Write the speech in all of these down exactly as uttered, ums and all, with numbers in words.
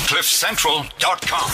cliff central dot com.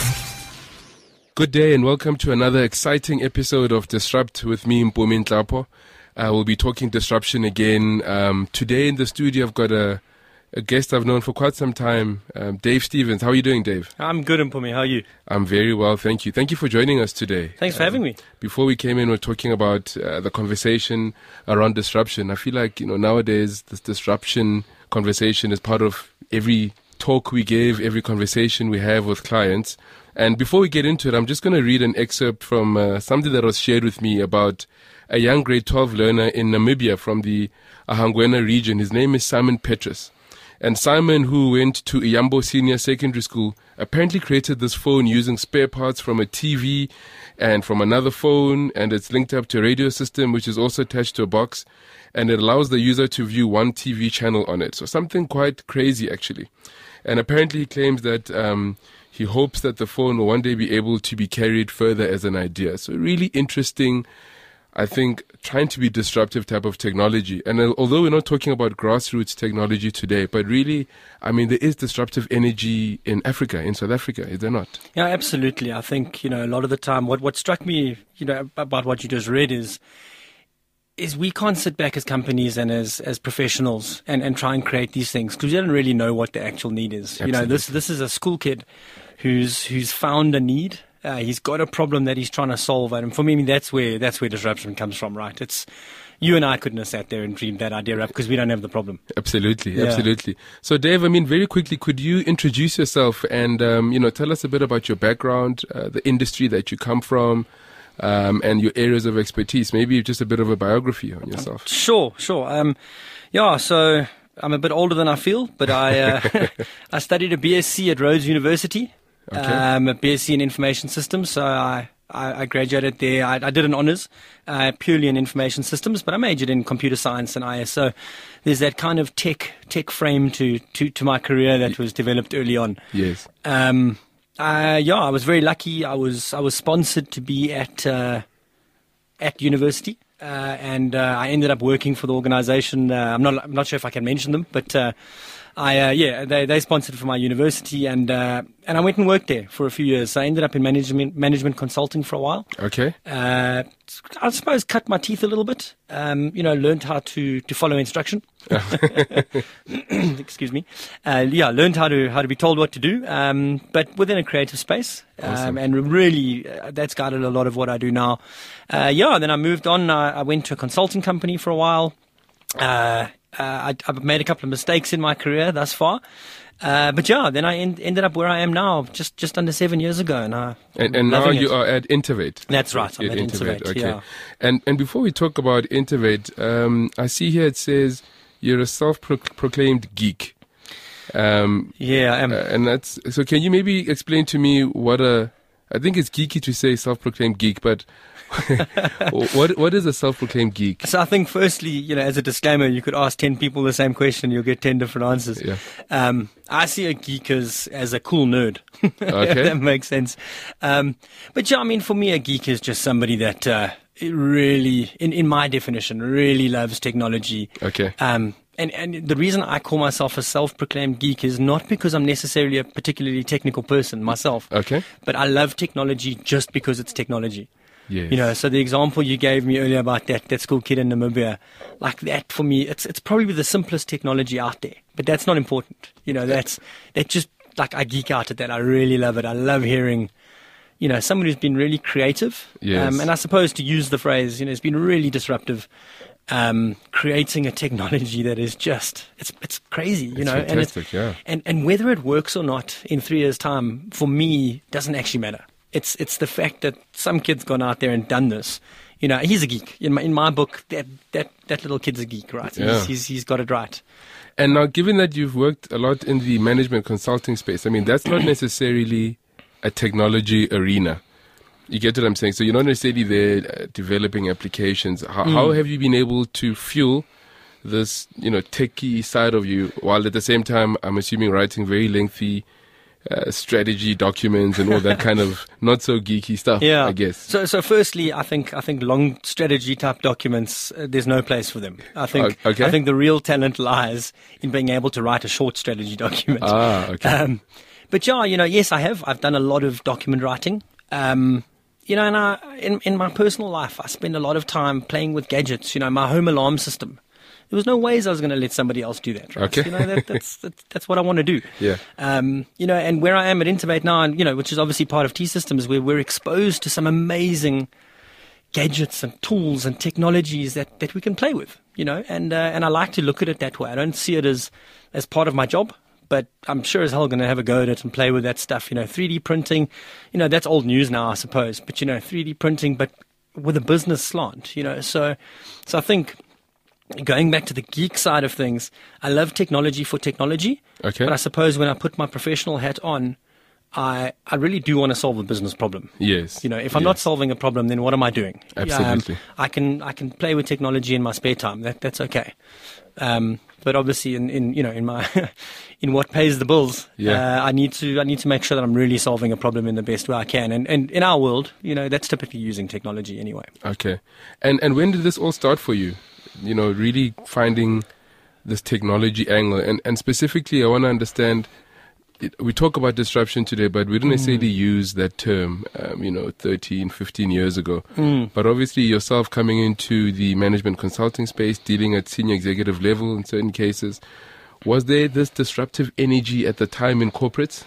Good day and welcome to another exciting episode of Disrupt with me, Mpumi Nhlapo. Uh, we'll be talking disruption again. Um, today in the studio, I've got a, a guest I've known for quite some time, um, Dave Stevens. How are you doing, Dave? I'm good, Mpumi. How are you? I'm very well, thank you. Thank you for joining us today. Thanks for um, having me. Before we came in, we were talking about uh, the conversation around disruption. I feel like, you know, nowadays this disruption conversation is part of every talk we give, every conversation we have with clients. And before we get into it, I'm just going to read an excerpt from uh, something that was shared with me about a young grade twelve learner in Namibia from the Ahangwena region. His name is Simon Petrus. And Simon, who went to Iyambo Senior Secondary School, apparently created this phone using spare parts from a T V and from another phone, and it's linked up to a radio system, which is also attached to a box, and it allows the user to view one T V channel on it. So something quite crazy, actually. And apparently he claims that um, he hopes that the phone will one day be able to be carried further as an idea. So really interesting, I think, trying to be disruptive type of technology. And uh, although we're not talking about grassroots technology today, but really, I mean, there is disruptive energy in Africa, in South Africa, is there not? Yeah, absolutely. I think, you know, a lot of the time, what, what struck me, you know, about what you just read is, is we can't sit back as companies and as, as professionals and, and try and create these things because we don't really know what the actual need is. Absolutely. You know, this this is a school kid who's who's found a need. Uh, he's got a problem that he's trying to solve, and for me, that's where that's where disruption comes from, right? It's you and I couldn't have sat there and dreamed that idea up because we don't have the problem. Absolutely, yeah. absolutely. So, Dave, I mean, very quickly, could you introduce yourself and um, you know tell us a bit about your background, uh, the industry that you come from? Um, and your areas of expertise, maybe just a bit of a biography on yourself. Sure, sure. Um, yeah, so I'm a bit older than I feel, but I uh, I studied a B S c at Rhodes University, okay. um, a B S c in Information Systems. So I, I, I graduated there. I, I did an honours uh, purely in Information Systems, but I majored in Computer Science and I S. So there's that kind of tech tech frame to, to, to my career that was developed early on. Yes. Um, Uh, yeah, I was very lucky. I was I was sponsored to be at uh, at university, uh, and uh, I ended up working for the organisation. Uh, I'm not I'm not sure if I can mention them, but uh, I uh, yeah they they sponsored for my university, and uh, and I went and worked there for a few years. So I ended up in management management consulting for a while. Okay. Uh, I suppose cut my teeth a little bit. Um, you know, learned how to, to follow instruction. Excuse me. Uh, yeah, learned how to how to be told what to do, um, but within a creative space. Awesome. Um, and really, uh, that's guided a lot of what I do now. Uh, yeah, then I moved on. I, I went to a consulting company for a while. Uh, uh, I, I've made a couple of mistakes in my career thus far. Uh, but yeah, then I en- ended up where I am now, just, just under seven years ago, and I and, and now you it. are at Intervate. That's right, I'm at, at Intervate. Okay. Yeah. And and before we talk about Intervate, um, I see here it says you're a self-proclaimed geek. Um, yeah, I am. Uh, and that's so. Can you maybe explain to me what a? I think it's geeky to say self-proclaimed geek, but what what is a self-proclaimed geek? So I think firstly, you know, as a disclaimer, you could ask ten people the same question, you'll get ten different answers. Yeah. Um, I see a geek as, as a cool nerd. Okay. If that makes sense. Um, but yeah, I mean, for me, a geek is just somebody that uh, really, in, in my definition, really loves technology. Okay. Um, And, and the reason I call myself a self-proclaimed geek is not because I'm necessarily a particularly technical person myself. Okay. But I love technology just because it's technology. Yes. You know, so the example you gave me earlier about that, that school kid in Namibia, like that for me, it's it's probably the simplest technology out there. But that's not important. You know, that's that just like I geek out at that. I really love it. I love hearing, you know, someone who's been really creative. Yes. Um, and I suppose to use the phrase, you know, it's been really disruptive. Um, creating a technology that is just, it's it's crazy, you it's know. Fantastic, and, yeah. and and whether it works or not in three years' time, for me, doesn't actually matter. It's it's the fact that some kid's gone out there and done this. You know, he's a geek. In my in my book, that that, that little kid's a geek, right? Yeah. He's, he's he's got it right. And now, given that you've worked a lot in the management consulting space, I mean, that's not necessarily a technology arena. You get what I'm saying? So you're not necessarily there uh, developing applications. How, mm. how have you been able to fuel this, you know, techie side of you, while at the same time, I'm assuming, writing very lengthy uh, strategy documents and all that kind of not so geeky stuff? Yeah, I guess. So, so firstly, I think I think long strategy type documents, uh, there's no place for them. I think okay. I think the real talent lies in being able to write a short strategy document. Ah, okay. Um, but yeah, you know, yes, I have. I've done a lot of document writing. Um, you know, and I, in, in my personal life, I spend a lot of time playing with gadgets. You know, my home alarm system. There was no ways I was going to let somebody else do that. Right? Okay. You know, that, that's, that's that's what I want to do. Yeah. Um, you know, and where I am at Intubate now, and you know, which is obviously part of T-Systems, where we're exposed to some amazing gadgets and tools and technologies that, that we can play with. You know, and uh, and I like to look at it that way. I don't see it as as part of my job, but I'm sure as hell going to have a go at it and play with that stuff. You know, three D printing, you know, that's old news now, I suppose. But you know, three D printing, but with a business slant. You know, so so I think. Going back to the geek side of things, I love technology for technology. Okay. But I suppose when I put my professional hat on, I I really do want to solve a business problem. Yes. You know, if I'm yes. not solving a problem, then what am I doing? Absolutely. Um, I can I can play with technology in my spare time. That that's okay. Um, but obviously, in, in you know in my in what pays the bills, Yeah. uh, I need to I need to make sure that I'm really solving a problem in the best way I can. And and in our world, you know, that's typically using technology anyway. Okay. And and when did this all start for you? You know, really finding this technology angle. And, and specifically, I want to understand, it, we talk about disruption today, but we don't necessarily use that term, um, you know, thirteen, fifteen years ago. Mm. But obviously yourself coming into the management consulting space, dealing at senior executive level in certain cases, was there this disruptive energy at the time in corporates?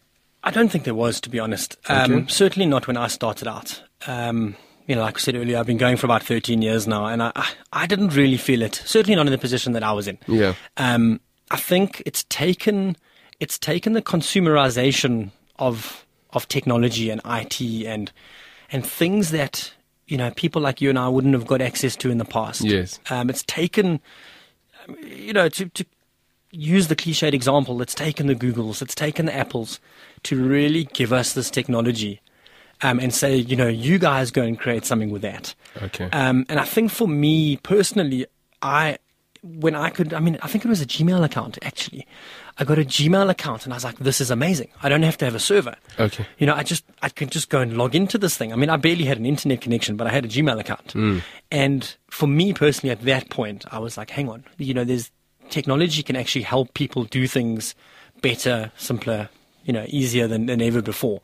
I don't think there was, to be honest. Um, Okay. Certainly not when I started out. Um, you know, like I said earlier, I've been going for about thirteen years now, and I, I, I didn't really feel it. Certainly not in the position that I was in. Yeah. Um, I think it's taken it's taken the consumerization of of technology and I T and and things that you know people like you and I wouldn't have got access to in the past. Yes. Um, it's taken, um, you know, to to use the cliched example. It's taken the Googles, it's taken the Apples to really give us this technology. Um, and say, you know, you guys go and create something with that. Okay. Um, and I think for me personally, I, when I could, I mean, I think it was a Gmail account actually. I got a Gmail account and I was like, this is amazing. I don't have to have a server. Okay. You know, I just, I could just go and log into this thing. I mean, I barely had an internet connection, but I had a Gmail account. Mm. And for me personally, at that point, I was like, hang on, you know, there's technology can actually help people do things better, simpler, you know, easier than, than ever before.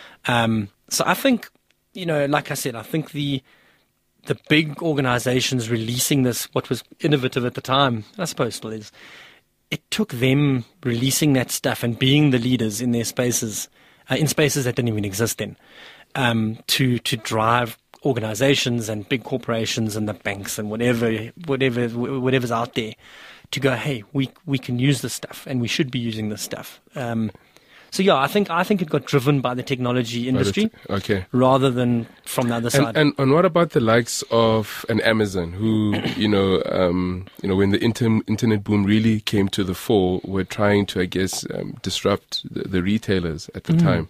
Um, So I think, you know, like I said, I think the the big organizations releasing this, what was innovative at the time, I suppose still is, it took them releasing that stuff and being the leaders in their spaces, uh, in spaces that didn't even exist then, um, to to drive organizations and big corporations and the banks and whatever whatever whatever's out there to go, hey, we we can use this stuff and we should be using this stuff. Um, So yeah, I think I think it got driven by the technology industry Okay. rather than from the other And, side. and and what about the likes of an Amazon, who you know, um, you know, when the inter- internet boom really came to the fore, were trying to, I guess, um, disrupt the, the retailers at the Mm. time.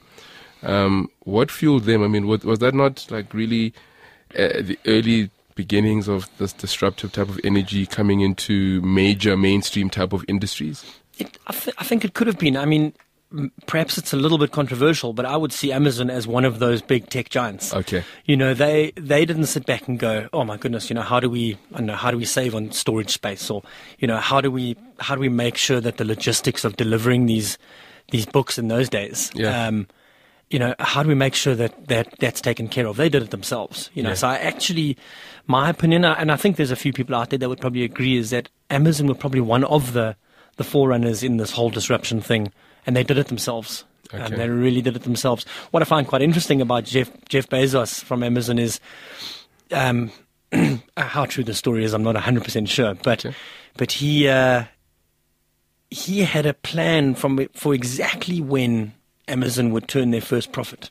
Um, what fueled them? I mean, was, was that not like really uh, the early beginnings of this disruptive type of energy coming into major mainstream type of industries? It, I, th- I think it could have been. I mean, m- perhaps it's a little bit controversial, but I would see Amazon as one of those big tech giants. Okay. You know, they they didn't sit back and go, "Oh my goodness, you know, how do we, I don't know, how do we save on storage space, or you know, how do we how do we make sure that the logistics of delivering these these books in those days, Yeah. um, you know, how do we make sure that, that that's taken care of?" They did it themselves, you know. Yeah. So I actually, my opinion, and I think there's a few people out there that would probably agree, is that Amazon were probably one of the the forerunners in this whole disruption thing, and they did it themselves. Okay. And they really did it themselves. What I find quite interesting about Jeff Jeff Bezos from Amazon is, um, how true the story is, I'm not one hundred percent sure, but Okay. but he uh, he had a plan from for exactly when Amazon would turn their first profit.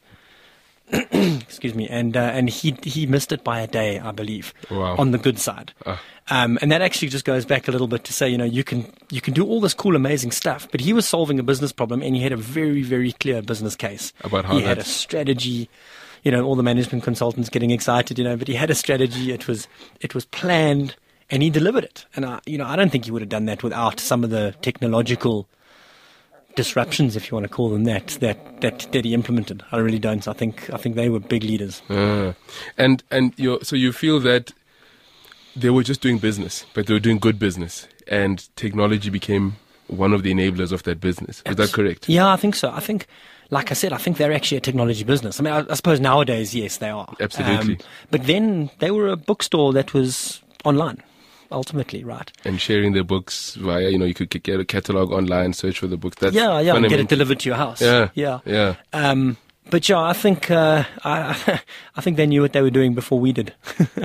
Excuse me, and uh, and he he missed it by a day, I believe, Wow. on the good side. Ah. Um, and that actually just goes back a little bit to say, you know, you can you can do all this cool, amazing stuff, but he was solving a business problem, and he had a very, very clear business case. About how he had a that- strategy. You know, all the management consultants getting excited, you know, but he had a strategy. It was it was planned, and he delivered it. And I, you know, I don't think he would have done that without some of the technological disruptions, if you want to call them that, that that that he implemented. I really don't. I think I think they were big leaders. Ah. And and you so you feel that they were just doing business, but they were doing good business, and technology became one of the enablers of that business. Is that correct? Yeah, I think so. I think, like I said, I think they're actually a technology business. I mean, I, I suppose nowadays, yes, they are. Absolutely. Um, but then they were a bookstore that was online, ultimately, right? And sharing their books via, you know, you could get a catalog online, search for the books. That's yeah, yeah, and get it fundamental. delivered to your house. Yeah, yeah, yeah. Um, but yeah, I think uh, I, I think they knew what they were doing before we did.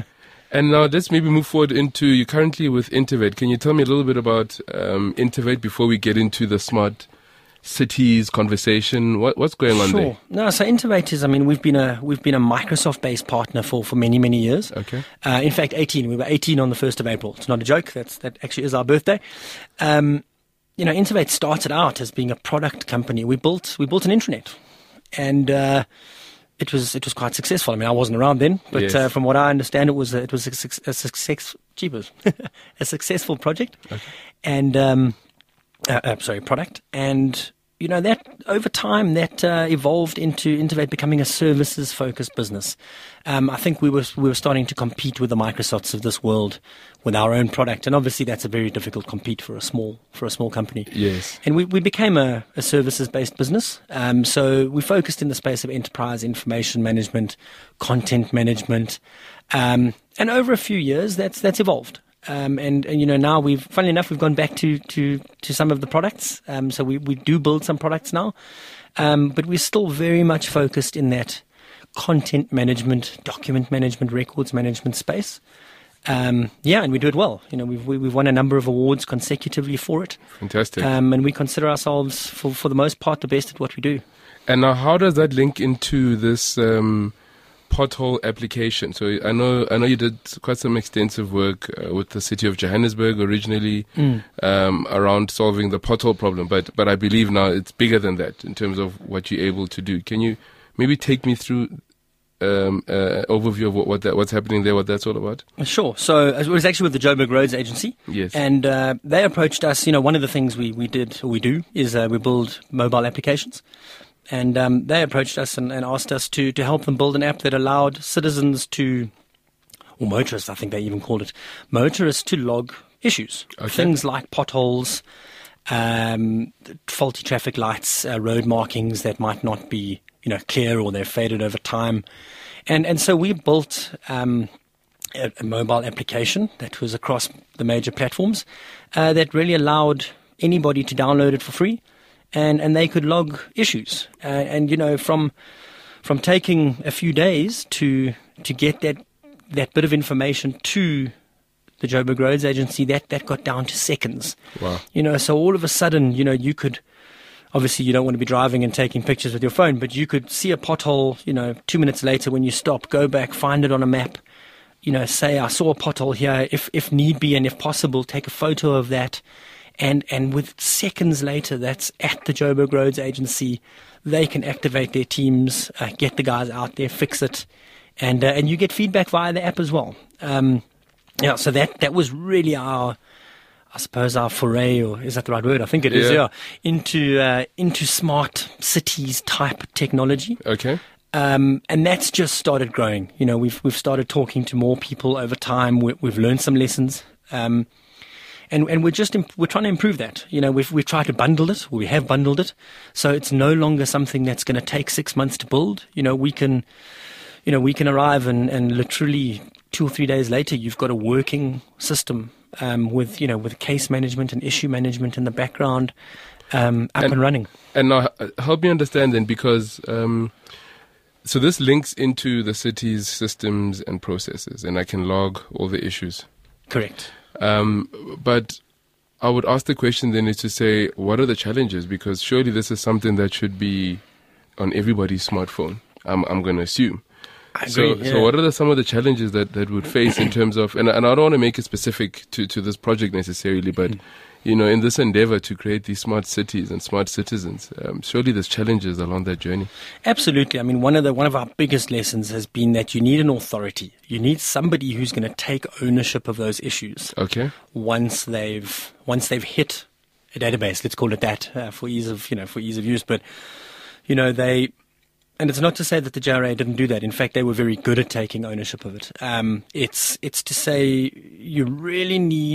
And now let's maybe move forward into, you're currently with Intervate. Can you tell me a little bit about um, Intervate before we get into the smart cities conversation? What, what's going on sure. there? No, so Intervate is, I mean, we've been a we've been a Microsoft-based partner for, for many, many years. Okay. Uh, in fact, eighteen. We were eighteen on the first of April. It's not a joke. That's that actually is our birthday. Um, you know, Intervate started out as being a product company. We built we built an intranet, and uh, it was it was quite successful. I mean, I wasn't around then, but Yes. uh, from what I understand, it was a, it was a, suc- a success. Jeepers, a successful project, Okay. and um, uh, uh, sorry, product, and you know that over time that uh, evolved into Intervate becoming a services-focused business. Um, I think we were we were starting to compete with the Microsofts of this world with our own product, and obviously that's a very difficult compete for a small for a small company. Yes. And we, we became a, a services-based business. Um, so we focused in the space of enterprise information management, content management, um, and over a few years that's that's evolved. Um, and, and, you know, now we've, funnily enough, we've gone back to, to, to some of the products. Um, so we, we do build some products now. Um, but we're still very much focused in that content management, document management, records management space. Um, yeah, and we do it well. You know, we've, we, we've won a number of awards consecutively for it. Fantastic. Um, and we consider ourselves, for, for the most part, the best at what we do. And now, how does that link into this um, pothole application? So I know I know you did quite some extensive work uh, with the city of Johannesburg originally Mm. um, around solving the pothole problem, but but I believe now it's bigger than that in terms of what you're able to do. Can you maybe take me through um, uh, overview of what, what that, what's happening there, what that's all about? Sure. So it was actually with the Joburg Roads Agency. Yes. And uh, they approached us. You know, one of the things we, we did, or we do, is uh, we build mobile applications. And um, they approached us and, and asked us to, to help them build an app that allowed citizens to, or motorists, I think they even called it, motorists to log issues. Okay. Things like potholes, um, faulty traffic lights, uh, road markings that might not be, you know, clear or they're faded over time. And, and so we built um, a, a mobile application that was across the major platforms uh, that really allowed anybody to download it for free. And, and they could log issues, uh, and you know from from taking a few days to to get that that bit of information to the Joburg Roads Agency, that, that got down to seconds. Wow. You know, so all of a sudden, you know, you could obviously you don't want to be driving and taking pictures with your phone, but you could see a pothole, you know, two minutes later when you stop, go back, find it on a map, you know, say I saw a pothole here, if if need be and if possible, take a photo of that. And and with seconds later, that's at the Joburg Roads Agency. They can activate their teams, uh, get the guys out there, fix it, and uh, and you get feedback via the app as well. Um, yeah, so that that was really our, I suppose our foray, or is that the right word? I think it is. Yeah. Yeah, into uh, into smart cities type technology. Okay. Um, and that's just started growing. You know, we've we've started talking to more people over time. We, we've learned some lessons. Um, And, and we're just imp- we're trying to improve that. You know, we've we've tried to bundle it. We have bundled it, so it's no longer something that's going to take six months to build. You know, we can, you know, we can arrive and, and literally two or three days later, you've got a working system um, with you know with case management and issue management in the background um, up and, And- running. And now uh, help me understand then, because um, so this links into the city's systems and processes, and I can log all the issues. Correct. Um, but I would ask the question then is to say, what are the challenges? Because surely this is something that should be on everybody's smartphone, I'm, I'm going to assume. I So, agree, so yeah. what are the, some of the challenges that, that would face in terms of, and, and I don't want to make it specific to, to this project necessarily, but, you know, in this endeavor to create these smart cities and smart citizens, um, surely there's challenges along that journey. Absolutely. I mean, one of the one of our biggest lessons has been that you need an authority. You need somebody who's going to take ownership of those issues Okay? once they've once they've hit a database. Let's call it that uh, for ease of you know for ease of use. But you know they, and it's not to say that the J R A didn't do that. In fact, they were very good at taking ownership of it. Um, it's it's to say you really need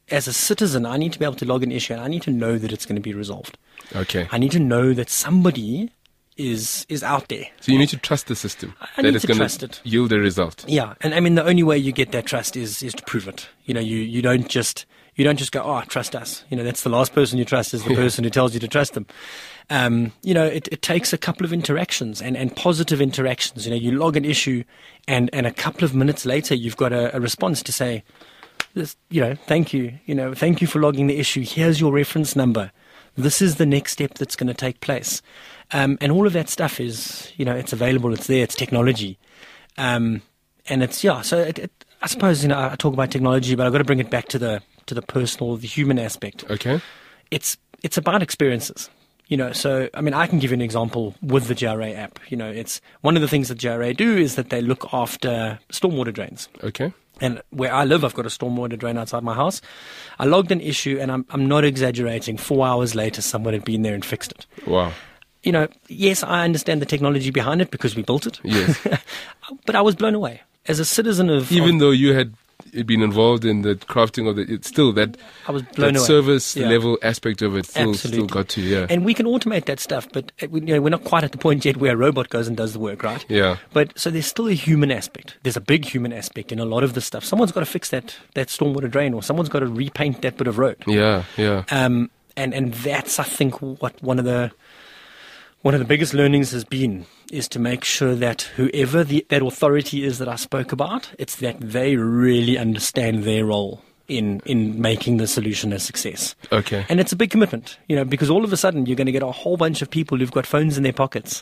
as a citizen, I need to be able to log an issue, and I need to know that it's going to be resolved. Okay. I need to know that somebody is is out there. So you need to trust the system. I that need it's to going trust to it. yield a result. Yeah, and I mean the only way you get that trust is is to prove it. You know, you, you don't just you don't just go, oh, trust us. You know, that's the last person you trust is the person who tells you to trust them. Um, you know, it, it takes a couple of interactions and, and positive interactions. You know, you log an issue, and, and a couple of minutes later, you've got a, a response to say, this, you know, thank you. You know, thank you for logging the issue. Here's your reference number. This is the next step that's going to take place. Um, and all of that stuff is, you know, it's available. It's there. It's technology. Um, and it's, yeah, so it, it, I suppose, you know, I talk about technology, but I've got to bring it back to the to the personal, the human aspect. Okay. It's it's about experiences. You know, so, I mean, I can give you an example with the J R A app. You know, it's one of the things that J R A do is that they look after stormwater drains. Okay. And where I live, I've got a stormwater drain outside my house. I logged an issue, and I'm I'm not exaggerating. Four hours later, someone had been there and fixed it. Wow. You know, yes, I understand the technology behind it because we built it. Yes. But I was blown away. As a citizen of... Even of, though you had been involved in the crafting of the, it's still that, I was blown that away. service Yeah. level aspect of it still, still Absolutely. got to you. Yeah. And we can automate that stuff, but uh, we, you know, we're not quite at the point yet where a robot goes and does the work, right? Yeah. But so there's still a human aspect. There's a big human aspect in a lot of the stuff. Someone's got to fix that, that stormwater drain, or someone's got to repaint that bit of road. Yeah. Yeah. Um, and, and that's, I think, what one of the one of the biggest learnings has been, is to make sure that whoever the, that authority is that I spoke about, it's that they really understand their role in, in making the solution a success. Okay. And it's a big commitment, you know, because all of a sudden you're going to get a whole bunch of people who've got phones in their pockets,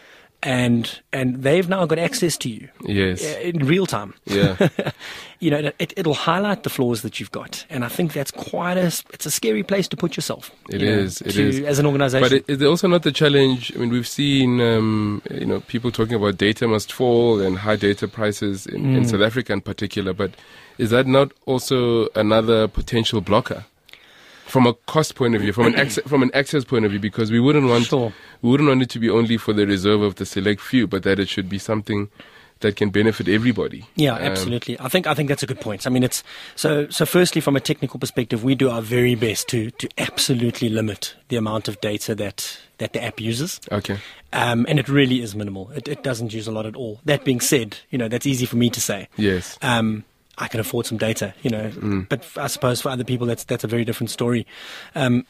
and and they've now got access to you Yes. uh, in real time. Yeah. You know, it, it'll highlight the flaws that you've got, and I think that's quite a it's a scary place to put yourself. It you know, is, it to, is. as an organization. But it, it's also not the challenge. I mean, we've seen, um, you know, people talking about data must fall and high data prices in, Mm. in South Africa in particular. But is that not also another potential blocker from a cost point of view, from an access, from an access point of view? Because we wouldn't want Sure. we wouldn't want it to be only for the reserve of the select few, but that it should be something that can benefit everybody. Yeah, Um, absolutely. I think I think that's a good point. I mean, it's so so. Firstly, from a technical perspective, we do our very best to to absolutely limit the amount of data that that the app uses. Okay. Um, and it really is minimal. It, it doesn't use a lot at all. That being said, you know, that's easy for me to say. Yes. Um, I can afford some data, you know, Mm. but I suppose for other people, that's that's a very different story. Um,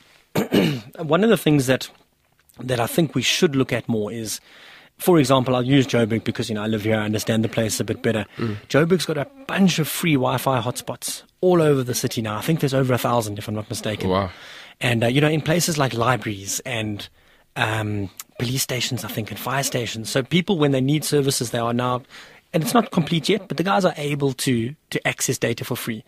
one of the things that that I think we should look at more is, for example, I'll use Joburg because, you know, I live here, I understand the place a bit better. Mm. Joburg's got a bunch of free Wi-Fi hotspots all over the city now. I think there's over a thousand, if I'm not mistaken. Wow. And, uh, you know, in places like libraries and um, police stations, I think, and fire stations. So people, when they need services, they are now, and it's not complete yet, but the guys are able to, to access data for free.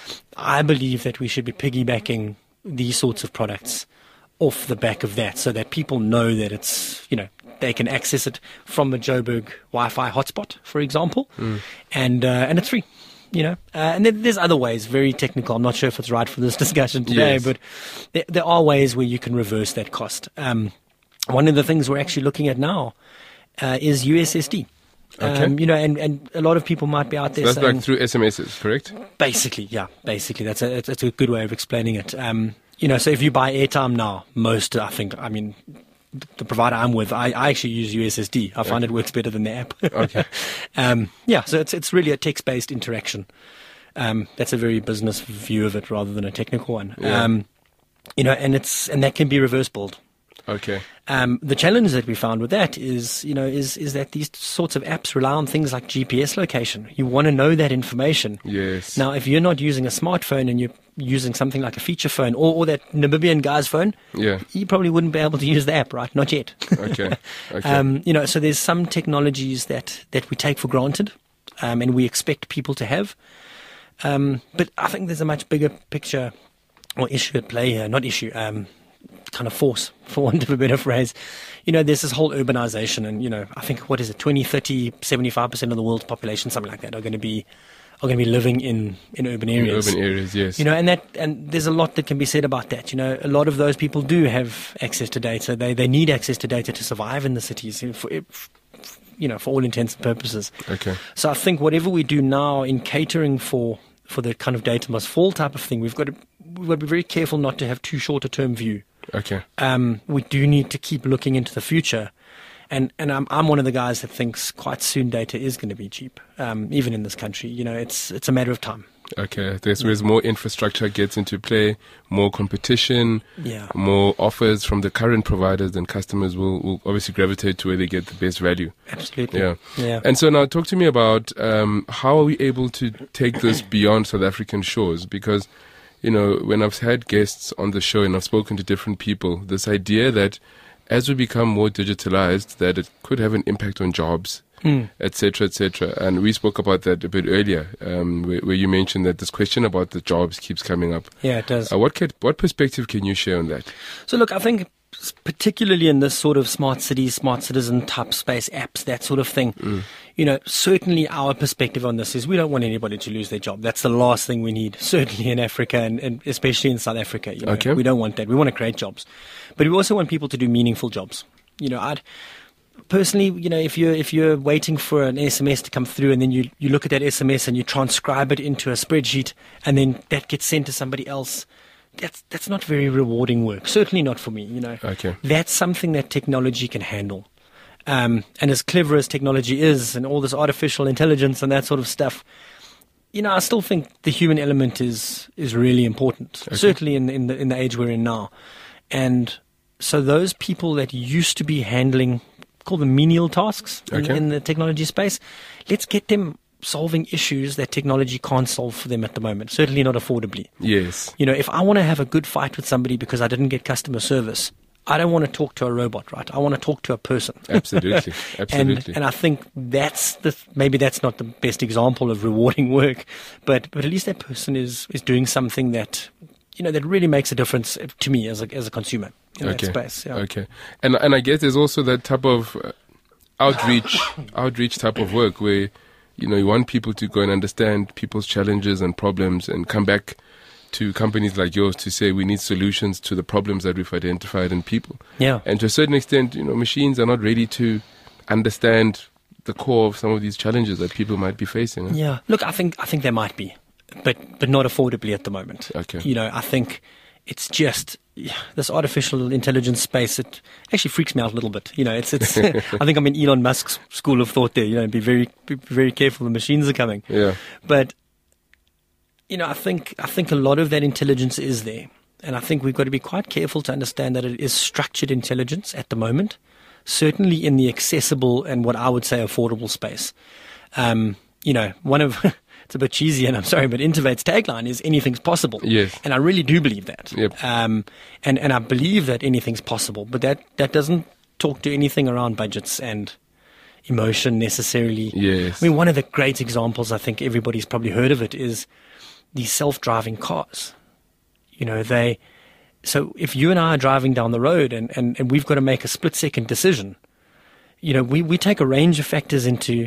I believe that we should be piggybacking these sorts of products off the back of that, so that people know that it's, you know, they can access it from a Joburg Wi-Fi hotspot, for example, Mm. and uh, and it's free. You know, uh, and then there's other ways, very technical. I'm not sure if it's right for this discussion today, Yes. but there, there are ways where you can reverse that cost. Um, one of the things we're actually looking at now uh, is U S S D. Okay. Um, you know, and, and a lot of people might be out there That's saying, like through S M Ses, correct? basically, yeah, basically, that's a that's a good way of explaining it. Um, you know, so if you buy airtime now, most, I think, I mean, the provider I'm with, I, I actually use U S S D. I find it works better than the app. Okay. um, yeah, so it's it's really a text-based interaction. Um, that's a very business view of it rather than a technical one. Yeah. Um, you know, and it's and that can be reverse billed. Okay. Um, the challenge that we found with that is, you know, is is that these sorts of apps rely on things like G P S location. You want to know that information. Yes. Now, if you're not using a smartphone and you're using something like a feature phone or, or that Namibian guy's phone, Yeah. you probably wouldn't be able to use the app, right? Not yet. Okay. Okay. Um, you know, so there's some technologies that, that we take for granted um, and we expect people to have. Um, but I think there's a much bigger picture or issue at play here. Not issue, um, kind of force, for want of a better phrase. You know, there's this whole urbanization and, you know, I think, what is it, twenty, thirty, seventy-five percent of the world's population, something like that, are going to be are going to be living in, in urban In areas. urban areas, yes. You know, and that and there's a lot that can be said about that. You know, a lot of those people do have access to data. They they need access to data to survive in the cities, you know, for, you know, for all intents and purposes. Okay. So I think whatever we do now in catering for for the kind of data must fall type of thing, we've got to we've got to be very careful not to have too short a term view. Okay. Um, we do need to keep looking into the future. And and I'm I'm one of the guys that thinks quite soon data is going to be cheap, um, even in this country. You know, it's it's a matter of time. Okay, there's where more infrastructure gets into play, more competition, Yeah. more offers from the current providers, then customers will, will obviously gravitate to where they get the best value. Absolutely. Yeah. Yeah. And so now talk to me about um, how are we able to take this beyond South African shores? Because, you know, when I've had guests on the show and I've spoken to different people, this idea that as we become more digitalized, that it could have an impact on jobs, Mm. et cetera, et cetera. And we spoke about that a bit earlier, um, where, where you mentioned that this question about the jobs keeps coming up. Yeah, it does. Uh, what can, what perspective can you share on that? So look, I think particularly in this sort of smart city, smart citizen type space apps, that sort of thing, mm. you know, certainly our perspective on this is we don't want anybody to lose their job. That's the last thing we need, certainly in Africa and, and especially in South Africa. You know, okay. We don't want that. We want to create jobs. But we also want people to do meaningful jobs. You know, I'd personally, you know, if you're if you're waiting for an S M S to come through and then you, you look at that S M S and you transcribe it into a spreadsheet and then that gets sent to somebody else, that's that's not very rewarding work. Certainly not for me, you know. Okay. That's something that technology can handle. Um, and as clever as technology is and all this artificial intelligence and that sort of stuff, you know, I still think the human element is is really important. Okay. Certainly in in the in the age we're in now. And so those people that used to be handling, call them menial tasks in, okay. in the technology space, let's get them solving issues that technology can't solve for them at the moment, certainly not affordably. Yes. You know, if I want to have a good fight with somebody because I didn't get customer service, I don't want to talk to a robot, right? I want to talk to a person. Absolutely. Absolutely. and, and I think that's the, maybe that's not the best example of rewarding work, but, but at least that person is, is doing something that, you know, that really makes a difference to me as a, as a consumer in okay. that space. Yeah. Okay. And, and I guess there's also that type of uh, outreach, outreach type of work where, you know, you want people to go and understand people's challenges and problems and come back to companies like yours to say we need solutions to the problems that we've identified in people. Yeah. And to a certain extent, you know, machines are not ready to understand the core of some of these challenges that people might be facing. Huh? Yeah. Look, I think I think there might be, but but not affordably at the moment. Okay. You know, I think it's just this artificial intelligence space. It actually freaks me out a little bit. You know, it's it's. I think I'm in Elon Musk's school of thought there. You know, be very be very careful. The machines are coming. Yeah. But you know, I think I think a lot of that intelligence is there, and I think we've got to be quite careful to understand that it is structured intelligence at the moment. Certainly in the accessible and what I would say affordable space. Um, you know, one of it's a bit cheesy, and I'm sorry, but Intervate's tagline is "anything's possible." Yes, and I really do believe that. Yep. Um, and and I believe that anything's possible, but that that doesn't talk to anything around budgets and emotion necessarily. Yes. I mean, one of the great examples, I think everybody's probably heard of it, is these self-driving cars. You know, they. So if you and I are driving down the road and, and, and we've got to make a split-second decision, you know, we, we take a range of factors into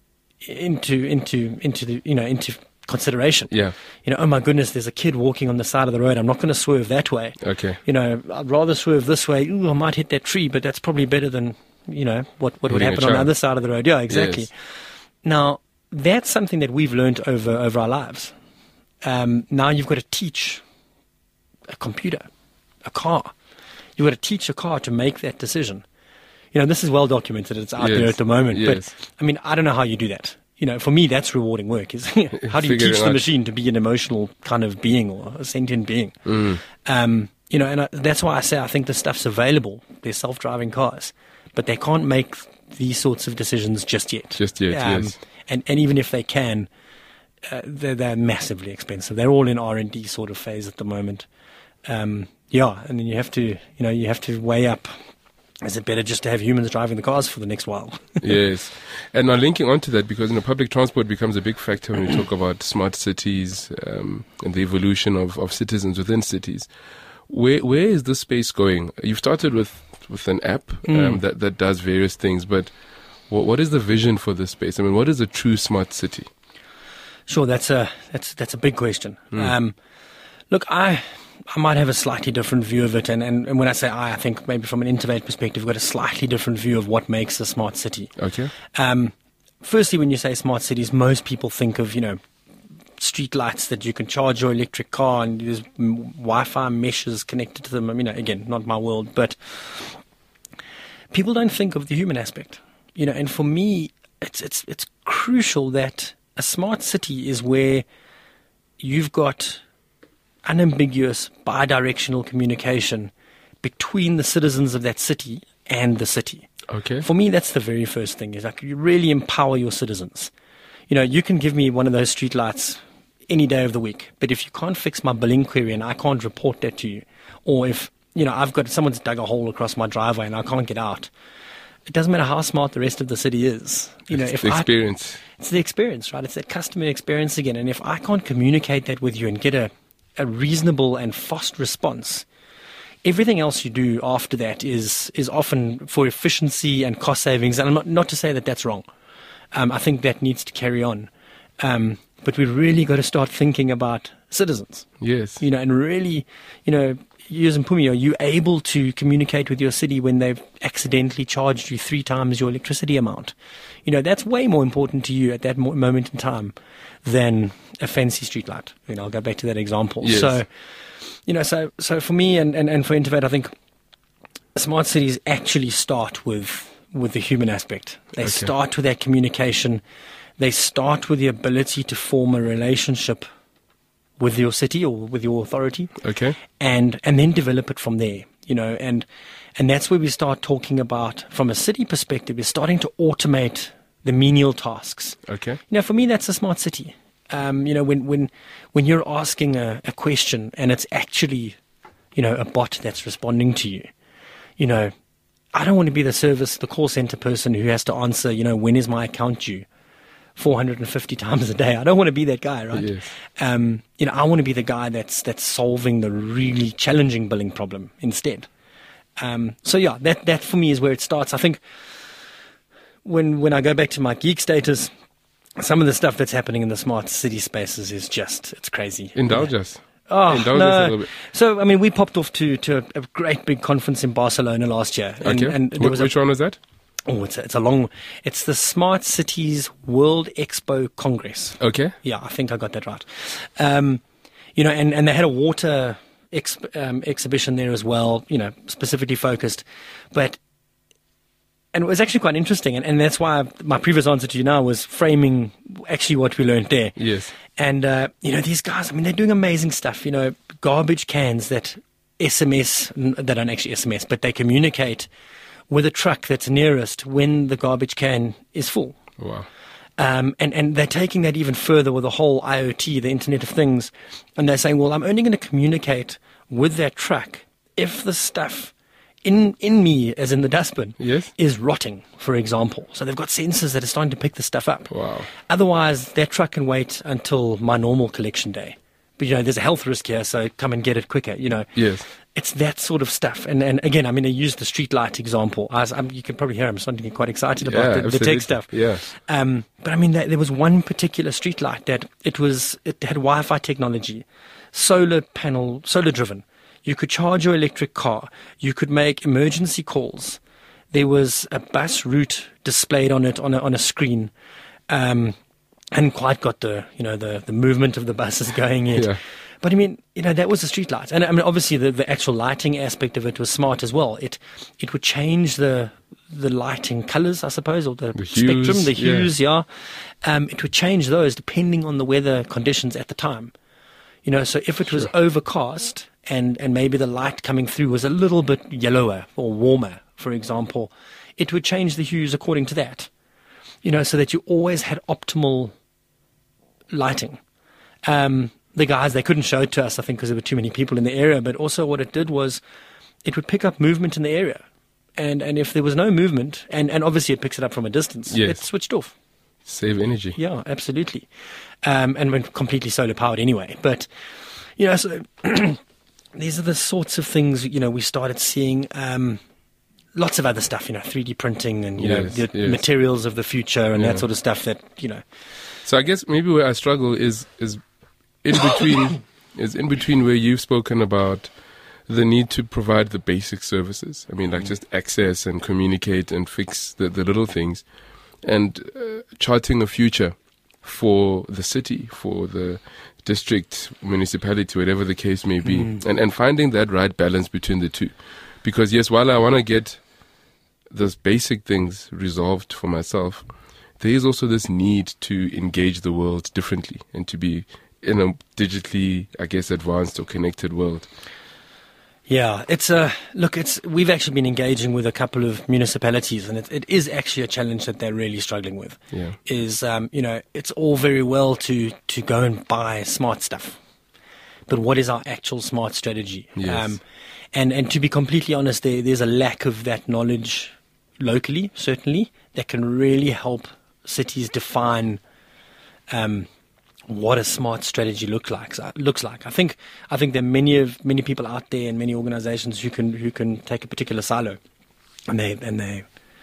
into into into the you know into consideration. Yeah. You know, oh my goodness, there's a kid walking on the side of the road. I'm not going to swerve that way. Okay. You know, I'd rather swerve this way. Ooh, I might hit that tree, but that's probably better than, you know, what, what would happen on the other side of the road. Yeah, exactly. Yes. Now, that's something that we've learned over over our lives. Um, now you've got to teach a computer, a car. You've got to teach a car to make that decision. You know, this is well documented. It's out yes. there at the moment. Yes. But, I mean, I don't know how you do that. You know, for me, that's rewarding work. Is how do you teach the machine to be an emotional kind of being or a sentient being? Mm. Um, you know, and I, that's why I say I think this stuff's available. There's self-driving cars, but they can't make these sorts of decisions just yet. Just yet, um, yes. And, and even if they can, uh, they're, they're massively expensive. They're all in R and D sort of phase at the moment. Um, yeah, and then you have to, you know, you have to weigh up. Is it better just to have humans driving the cars for the next while? Yes. And now linking onto that, because you know, public transport becomes a big factor when we talk about smart cities um, and the evolution of, of citizens within cities. Where where is this space going? You've started with, with an app um, Mm. that, that does various things, but what, what is the vision for this space? I mean, what is a true smart city? Sure, that's a that's that's a big question. Mm. Um, look, I I might have a slightly different view of it, and, and, and when I say I, I think maybe from an Intervate perspective, we've got a slightly different view of what makes a smart city. Okay. Um, firstly, when you say smart cities, most people think of, you know, street lights that you can charge your electric car, and there's m- Wi-Fi meshes connected to them. I mean, again, not my world, but people don't think of the human aspect, you know. And for me, it's it's it's crucial that a smart city is where you've got unambiguous bidirectional communication between the citizens of that city and the city. Okay. For me, that's the very first thing, is like you really empower your citizens. You know, you can give me one of those street lights any day of the week, but if you can't fix my billing query and I can't report that to you, or if, you know, I've got, someone's dug a hole across my driveway and I can't get out, it doesn't matter how smart the rest of the city is. You know, It's if the I- experience. it's the experience, right? It's that customer experience again. And if I can't communicate that with you and get a, a reasonable and fast response, everything else you do after that is is often for efficiency and cost savings. And I'm not, not to say that that's wrong. Um, I think that needs to carry on. Um, but we've really got to start thinking about citizens, Yes. you know, and really, you know, you as Mpumi, are you able to communicate with your city when they've accidentally charged you three times your electricity amount? You know, that's way more important to you at that mo- moment in time than a fancy streetlight. You know, I'll go back to that example. Yes. So, you know, so so for me and, and, and for Intervat, I think smart cities actually start with with the human aspect. They Okay. start with that communication. They start with the ability to form a relationship with your city or with your authority, Okay. and and then develop it from there. You know, and and that's where we start talking about, from a city perspective, we're starting to automate the menial tasks. Okay. You know, for me, that's a smart city. Um, you know, when when when you're asking a, a question and it's actually, you know, a bot that's responding to you. You know, I don't want to be the service, the call center person who has to answer, you know, when is my account due? four hundred fifty times a day. I don't want to be that guy, right? Yes. Um, you know, I want to be the guy that's that's solving the really challenging billing problem instead. Um, so yeah, that that for me is where it starts. I think when when I go back to my geek status, some of the stuff that's happening in the smart city spaces is just, it's crazy. Indulge us. Oh, Indulge no. us a little bit. So, I mean, we popped off to, to a, a great big conference in Barcelona last year. And, Okay. and there Wh- was a, Which one was that? oh, it's a, it's a long, it's the Smart Cities World Expo Congress. Okay. Yeah, I think I got that right. Um, you know, and, and they had a water ex, um, exhibition there as well, you know, specifically focused. But, and it was actually quite interesting. And, and that's why my previous answer to you now was framing actually what we learned there. Yes. And, uh, you know, these guys, I mean, they're doing amazing stuff, you know, garbage cans that S M S, n- they don't actually S M S, but they communicate with a truck that's nearest when the garbage can is full. Wow. Um, and, and they're taking that even further with the whole I O T, the Internet of Things. And they're saying, well, I'm only going to communicate with that truck if the stuff in in me, as in the dustbin, Yes. is rotting, for example. So they've got sensors that are starting to pick the stuff up. Wow. Otherwise, that truck can wait until my normal collection day. But, you know, there's a health risk here, so come and get it quicker, you know. Yes. It's that sort of stuff. And and again, I mean, I used the street light example. I was, I'm, you can probably hear I'm starting to get quite excited about Yeah, the, the absolutely. tech stuff. Yeah. Um, but I mean, there, there was one particular street light that it was, it had Wi-Fi technology, solar panel, solar driven. You could charge your electric car. You could make emergency calls. There was a bus route displayed on it on a, on a screen. Um, hadn't quite got the, you know, the, the movement of the buses going yet. Yeah. But I mean, you know, that was a street light. And I mean, obviously the, the actual lighting aspect of it was smart as well. It, it would change the, the lighting colors, I suppose, or the, The spectrum, hues, the yeah. hues, yeah. Um, it would change those depending on the weather conditions at the time. You know, so if it was overcast and, and maybe the light coming through was a little bit yellower or warmer, for example, it would change the hues according to that. You know, so that you always had optimal lighting. Um, the guys, they couldn't show it to us, I think, because there were too many people in the area. But also what it did was it would pick up movement in the area. And and if there was no movement, and, and obviously it picks it up from a distance, Yes. it switched off. Save energy. Yeah, absolutely. Um, and went completely solar powered anyway. But, you know, so these are the sorts of things, you know, we started seeing. Um, lots of other stuff, you know, three D printing and, you Yes, know, the yes. materials of the future and Yeah. that sort of stuff that, you know. So I guess maybe where I struggle is is in between is in between where you've spoken about the need to provide the basic services. I mean, like just access and communicate and fix the, the little things, and uh, charting a future for the city, for the district, municipality, whatever the case may be, mm. and, and finding that right balance between the two. Because yes, while I want to get those basic things resolved for myself, there is also this need to engage the world differently and to be in a digitally, I guess, advanced or connected world. Yeah, it's a look. It's we've actually been engaging with a couple of municipalities, and it, it is actually a challenge that they're really struggling with. Yeah, is um, you know, it's all very well to to go and buy smart stuff, but what is our actual smart strategy? Yes. Um, and and to be completely honest, there there's a lack of that knowledge locally, certainly, that can really help cities define um, what a smart strategy look like looks like. I think I think there are many of many people out there and many organizations who can who can take a particular silo and they and they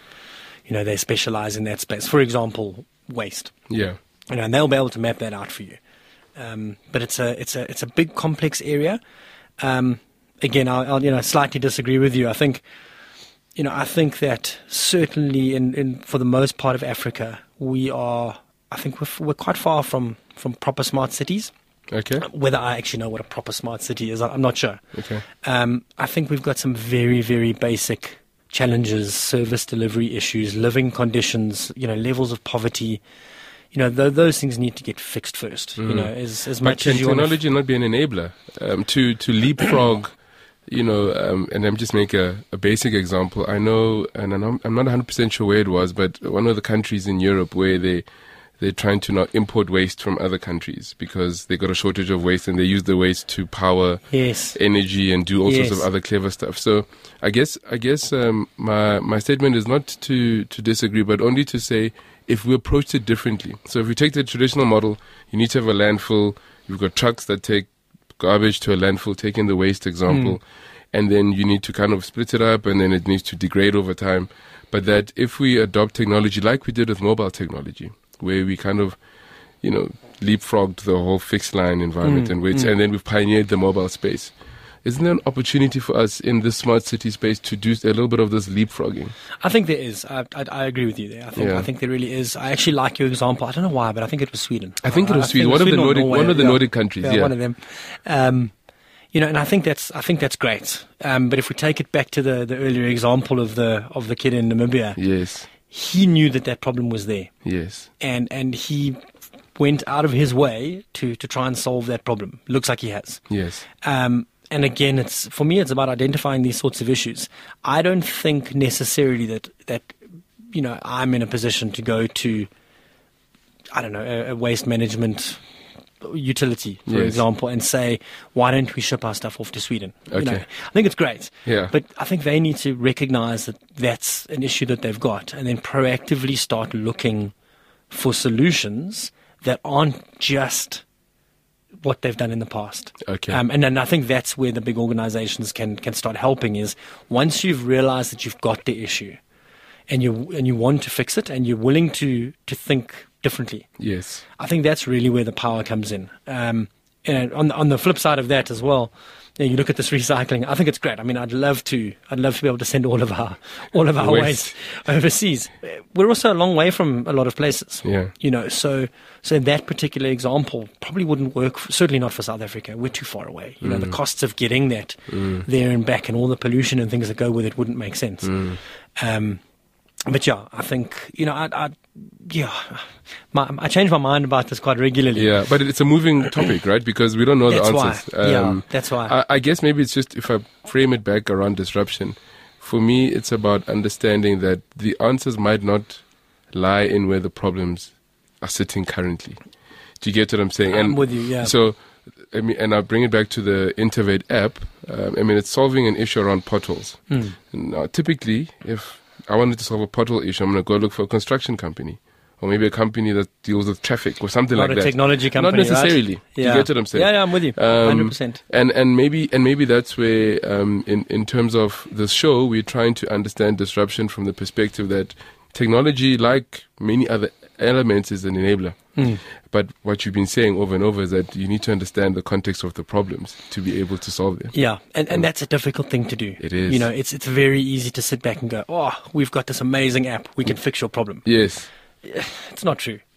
you know they specialize in that space. For example, waste. Yeah. You know, and they'll be able to map that out for you. Um, but it's a it's a it's a big complex area. Um, again, I'll, I'll you know slightly disagree with you. I think you know I think that certainly in, in for the most part of Africa we are I think we're we're quite far from. from proper smart cities. Okay. Whether I actually know what a proper smart city is, I'm not sure. Okay. Um, I think we've got some very, very basic challenges, service delivery issues, living conditions, you know, levels of poverty. You know, th- those things need to get fixed first. Mm. You know, as as but much as you want. Technology f- not be an enabler um, to to leapfrog. You know, um, and I'm just make a, a basic example. I know, and I'm, I'm not one hundred percent sure where it was, but one of the countries in Europe where they. They're trying to now import waste from other countries because they got a shortage of waste and they use the waste to power yes. energy and do all yes. sorts of other clever stuff. So I guess I guess um, my my statement is not to, to disagree, but only to say if we approach it differently. So if we take the traditional model, you need to have a landfill. You've got trucks that take garbage to a landfill, taking the waste example, mm. and then you need to kind of split it up and then it needs to degrade over time. But that if we adopt technology like we did with mobile technology, where we kind of, you know, leapfrogged the whole fixed line environment mm, and which, mm. and then we've pioneered the mobile space. Isn't there an opportunity for us in this smart city space to do a little bit of this leapfrogging? I think there is. I, I, I agree with you there. I think yeah. I think there really is. I actually like your example. I don't know why, but I think it was Sweden. I think it was I Sweden. One of the Nordic, one of the yeah. Nordic countries. Yeah, yeah, one of them. Um, you know, and I think that's I think that's great. Um, but if we take it back to the, the earlier example of the of the kid in Namibia, yes. He knew that that problem was there. Yes. And and he went out of his way to, to try and solve that problem. Looks like he has. Yes. Um, and again, it's for me, it's about identifying these sorts of issues. I don't think necessarily that, that you know, I'm in a position to go to, I don't know, a, a waste management utility, for yes. example, and say, why don't we ship our stuff off to Sweden? Okay. You know, I think it's great. Yeah. But I think they need to recognize that that's an issue that they've got and then proactively start looking for solutions that aren't just what they've done in the past. Okay. Um, and then I think that's where the big organizations can, can start helping is once you've realized that you've got the issue and you and you want to fix it and you're willing to, to think differently. Yes. I think that's really where the power comes in. Um, and on on the flip side of that as well, you know, you look at this recycling. I think it's great. I mean, I'd love to. I'd love to be able to send all of our all of our waste, waste overseas. We're also a long way from a lot of places. Yeah. You know, so so that particular example probably wouldn't work. For, certainly not for South Africa. We're too far away. You mm. know, the costs of getting that mm. there and back, and all the pollution and things that go with it wouldn't make sense. Mm. Um, But yeah, I think, you know, I, I yeah, my, I change my mind about this quite regularly. Yeah, but it's a moving topic, right? Because we don't know that's the answers. Why. Um, yeah, that's why. I, I guess maybe it's just, if I frame it back around disruption, for me, it's about understanding that the answers might not lie in where the problems are sitting currently. Do you get what I'm saying? I'm and with you, yeah. So, I mean, and I'll bring it back to the Intervate app. Um, I mean, it's solving an issue around potholes. Mm. Now, typically, if I wanted to solve a pothole issue, I'm going to go look for a construction company. Or maybe a company that deals with traffic or something Not like a that. technology company, Not necessarily. Right? Do Yeah. you get what I'm saying? Yeah, yeah, I'm with you. Um, one hundred percent. And and maybe and maybe that's where, um, in in terms of the show, we're trying to understand disruption from the perspective that technology, like many other elements, is an enabler. Mm. But what you've been saying over and over is that you need to understand the context of the problems to be able to solve them. Yeah, and, and that's a difficult thing to do. It is. You know, it's it's very easy to sit back and go, oh, we've got this amazing app, we can fix your problem. Yes. It's not true.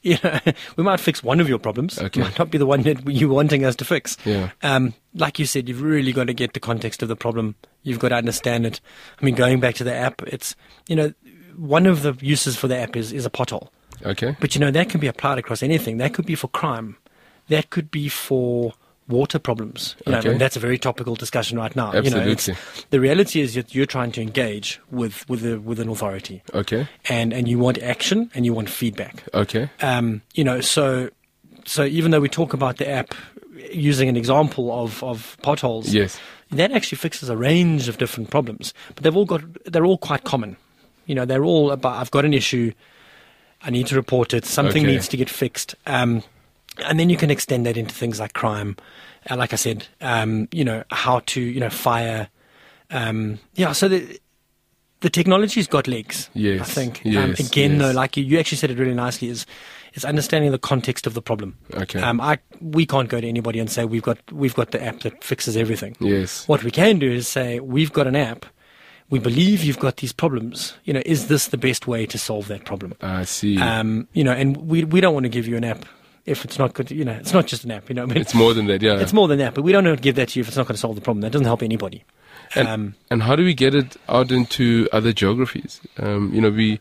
You know, we might fix one of your problems. Okay. It might not be the one that you're wanting us to fix. Yeah. Um, like you said, you've really got to get the context of the problem. You've got to understand it. I mean, going back to the app, it's, you know, one of the uses for the app is, is a pothole. Okay. But, you know, that can be applied across anything. That could be for crime. That could be for water problems. You know, Okay. and that's a very topical discussion right now. Absolutely. You know, it's, the reality is that you're trying to engage with, with, a, with an authority. Okay. And, and you want action and you want feedback. Okay. Um, you know, so so even though we talk about the app using an example of, of potholes, Yes. that actually fixes a range of different problems. But they've all got they're all quite common. You know, they're all about I've got an issue, I need to report it, something Okay. needs to get fixed. Um, and then you can extend that into things like crime, uh, like I said, um, you know, how to, you know, fire. Um, yeah, so the the technology's got legs. Yes, I think. yes, um, again, yes. though, like you, you actually said it really nicely, is is understanding the context of the problem. Okay. Um, I we can't go to anybody and say we've got we've got the app that fixes everything. Yes. What we can do is say we've got an app. We believe you've got these problems. You know, is this the best way to solve that problem? I see. Um, you know, and we we don't want to give you an app if it's not good. You know, it's not just an app. You know, I mean, It's more than that, yeah. it's more than that. But we don't want to give that to you if it's not going to solve the problem. That doesn't help anybody. And, Um, and how do we get it out into other geographies? Um, you know, we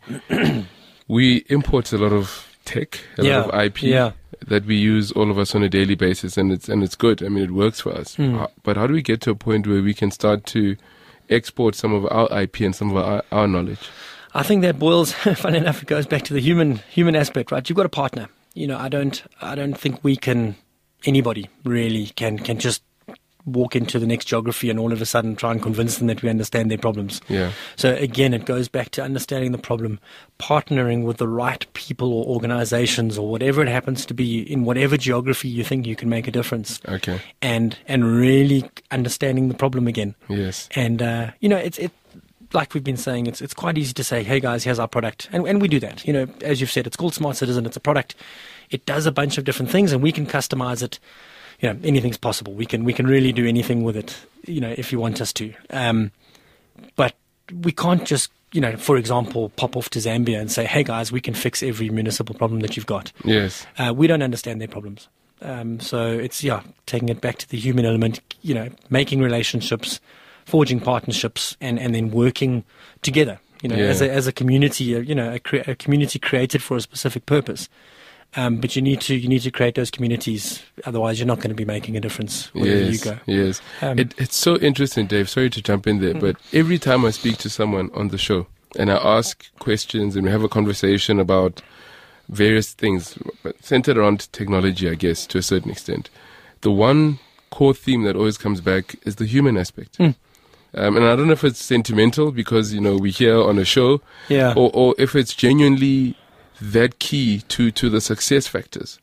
we import a lot of tech, a Yeah, lot of I P yeah. that we use all of us on a daily basis, and it's and it's good. I mean, it works for us. Hmm. How- But how do we get to a point where we can start to export some of our I P and some of our, our knowledge? I think that boils, funny enough, it goes back to the human human aspect, right? You've got a partner. You know, I don't I don't think we can anybody really can can just walk into the next geography and all of a sudden try and convince them that we understand their problems. Yeah. So again, it goes back to understanding the problem, partnering with the right people or organizations or whatever it happens to be in whatever geography you think you can make a difference, Okay. and and really understanding the problem again. Yes. And uh, you know, it's it like we've been saying, it's it's quite easy to say, hey guys, here's our product, and and we do that. You know, as you've said, it's called Smart Citizen. It's a product. It does a bunch of different things, and we can customize it. You know, anything's possible. We can we can really do anything with it. You know, if you want us to. Um, but we can't just, you know, for example, pop off to Zambia and say, hey guys, we can fix every municipal problem that you've got. Yes. Uh, we don't understand their problems. Um, so it's, yeah, taking it back to the human element, you know, making relationships, forging partnerships, and, and then working together, you know, Yeah. as a as a community, uh, you know, a, cre- a community created for a specific purpose. Um, but you need to you need to create those communities. Otherwise, you're not going to be making a difference wherever Yes, you go. yes. Um, it, it's so interesting, Dave. Sorry to jump in there, but every time I speak to someone on the show and I ask questions and we have a conversation about various things but centered around technology, I guess, to a certain extent, the one core theme that always comes back is the human aspect. Mm. Um, and I don't know if it's sentimental because, you know, we're here on a show, Yeah. or, or if it's genuinely that key to, to the success factors.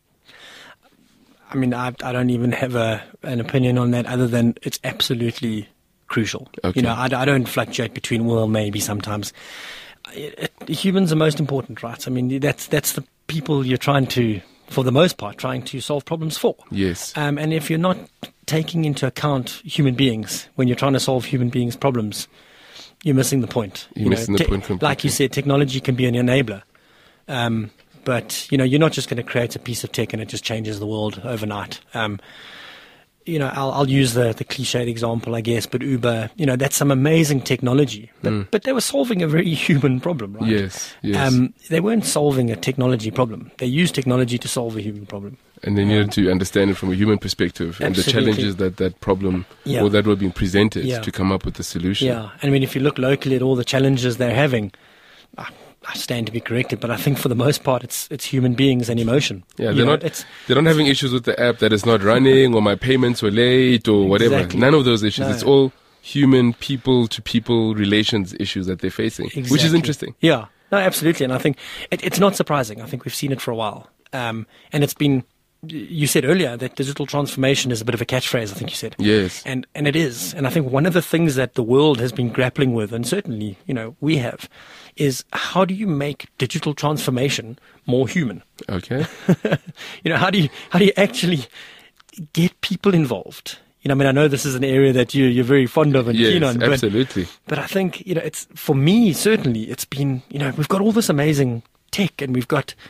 I mean, I, I don't even have a an opinion on that other than it's absolutely crucial. Okay. You know, I, I don't fluctuate between well, maybe sometimes. It, it, humans are most important, right? I mean, that's that's the people you're trying to, for the most part, trying to solve problems for. Yes. Um, and if you're not taking into account human beings when you're trying to solve human beings' problems, you're missing the point. You're You know, missing the te- point completely. Like you said, technology can be an enabler. Um, but, you know, you're not just going to create a piece of tech and it just changes the world overnight. Um, you know, I'll, I'll use the, the cliched example, I guess, but Uber, you know, that's some amazing technology. But, Mm. but they were solving a very human problem, right? Yes, yes. Um, they weren't solving a technology problem. They used technology to solve a human problem. And then you need to understand it from a human perspective and the Absolutely. challenges that that problem Yeah. or that were being presented Yeah. to come up with the solution. Yeah, and I mean, if you look locally at all the challenges they're having, I, I stand to be corrected, but I think for the most part, it's it's human beings and emotion. Yeah, You they're know, not It's, they're not having issues with the app that is not running or my payments were late or whatever. Exactly. None of those issues. No. It's all human people to people relations issues that they're facing, which is Exactly. interesting. Yeah, no, absolutely, and I think it, it's not surprising. I think we've seen it for a while, um, and it's been. You said earlier that digital transformation is a bit of a catchphrase. I think you said. Yes. And and it is. And I think one of the things that the world has been grappling with, and certainly, you know, we have, is how do you make digital transformation more human? Okay. You know, how do you how do you actually get people involved? You know, I mean, I know this is an area that you you're very fond of and Yes, keen on, but absolutely. but I think, you know, it's for me certainly it's been, you know, we've got all this amazing tech and we've got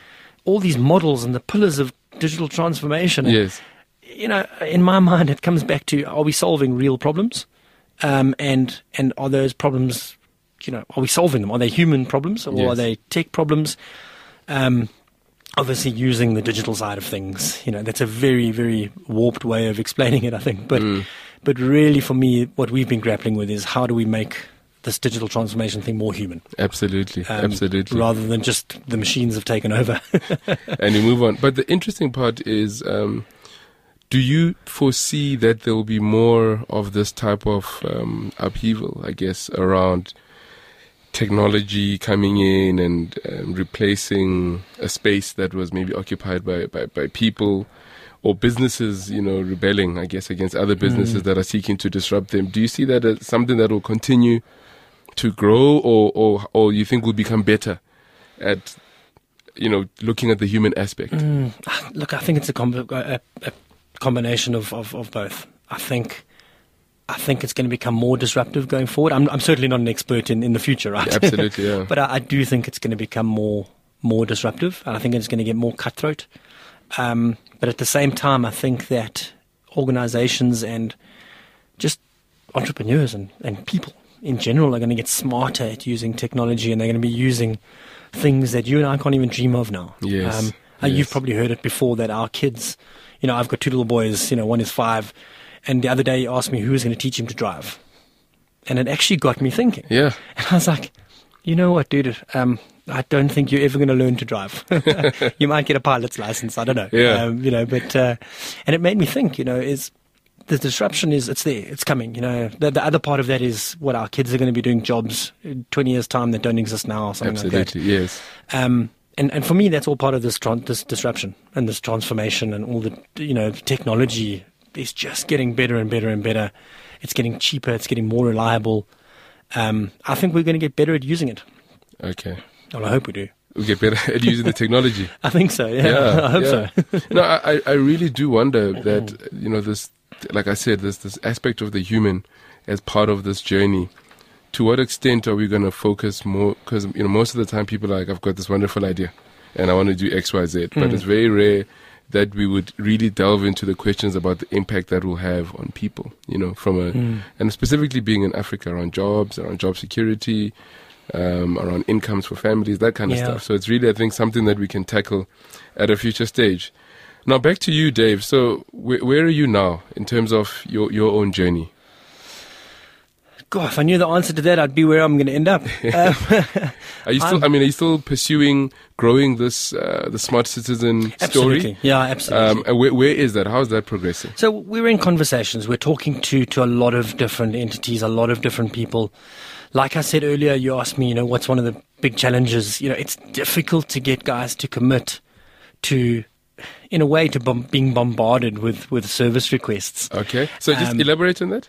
all these models and the pillars of digital transformation. And, Yes. you know, in my mind, it comes back to, are we solving real problems? Um, and and are those problems, you know, are we solving them? Are they human problems or Yes. are they tech problems? Um, obviously, using the digital side of things, you know, that's a very, very warped way of explaining it, I think. But Mm. but really, for me, what we've been grappling with is how do we make this digital transformation thing more human? Absolutely. Um, Absolutely. Rather than just the machines have taken over. And you move on. But the interesting part is, um, do you foresee that there will be more of this type of um, upheaval, I guess, around technology coming in and um, replacing a space that was maybe occupied by, by, by people, or businesses, you know, rebelling, I guess, against other businesses mm. that are seeking to disrupt them? Do you see that as something that will continue to grow, or, or, or you think will become better at, you know, looking at the human aspect? Mm, look, I think it's a, com- a, a combination of, of, of both. I think I think it's going to become more disruptive going forward. I'm, I'm certainly not an expert in, in the future, right? Yeah, absolutely, yeah. But I, I do think it's going to become more more disruptive, and I think it's going to get more cutthroat. Um, but at the same time, I think that organizations and just entrepreneurs and, and people in general are going to get smarter at using technology, and they're going to be using things that you and I can't even dream of now. Yes. Um, yes. You've probably heard it before that our kids, you know, I've got two little boys, you know, one is five, and the other day he asked me who was going to teach him to drive. And it actually got me thinking. Yeah. And I was like, you know what, dude, um, I don't think you're ever going to learn to drive. You might get a pilot's license, I don't know. Yeah. Um, you know, but, uh, and it made me think, you know, is the disruption is, it's there, it's coming, you know. The, the other part of that is what our kids are going to be doing jobs in twenty years' time that don't exist now or something Absolutely, like that. yes. Um, and, and for me, that's all part of this, tran- this disruption and this transformation, and all the, you know, technology is just getting better and better and better. It's getting cheaper, it's getting more reliable. Um, I think we're going to get better at using it. Okay. Well, I hope we do. We get better at using the technology. I think so, yeah. Yeah, I hope yeah. so. No, I, I really do wonder that, you know, this, like I said, this, this aspect of the human as part of this journey. To what extent are we going to focus more? Because, you know, most of the time people are like, I've got this wonderful idea and I want to do X, Y, Z. But Mm. it's very rare that we would really delve into the questions about the impact that will have on people, you know, from a, Mm. and specifically being in Africa, around jobs, around job security, um, around incomes for families, that kind of Yeah. stuff. So it's really, I think, something that we can tackle at a future stage. Now, back to you, Dave. So wh- where are you now in terms of your, your own journey? God, if I knew the answer to that, I'd be where I'm going to end up. Um, Are you still, I'm- I mean, are you still pursuing growing this, uh, the smart citizen absolutely. story? Yeah, absolutely. Um, and where, where is that? How is that progressing? So we're in conversations. We're talking to, to a lot of different entities, a lot of different people. Like I said earlier, you asked me, you know, what's one of the big challenges? You know, it's difficult to get guys to commit to, in a way, to bom- being bombarded with, with service requests. Okay. So just Um, elaborate on that.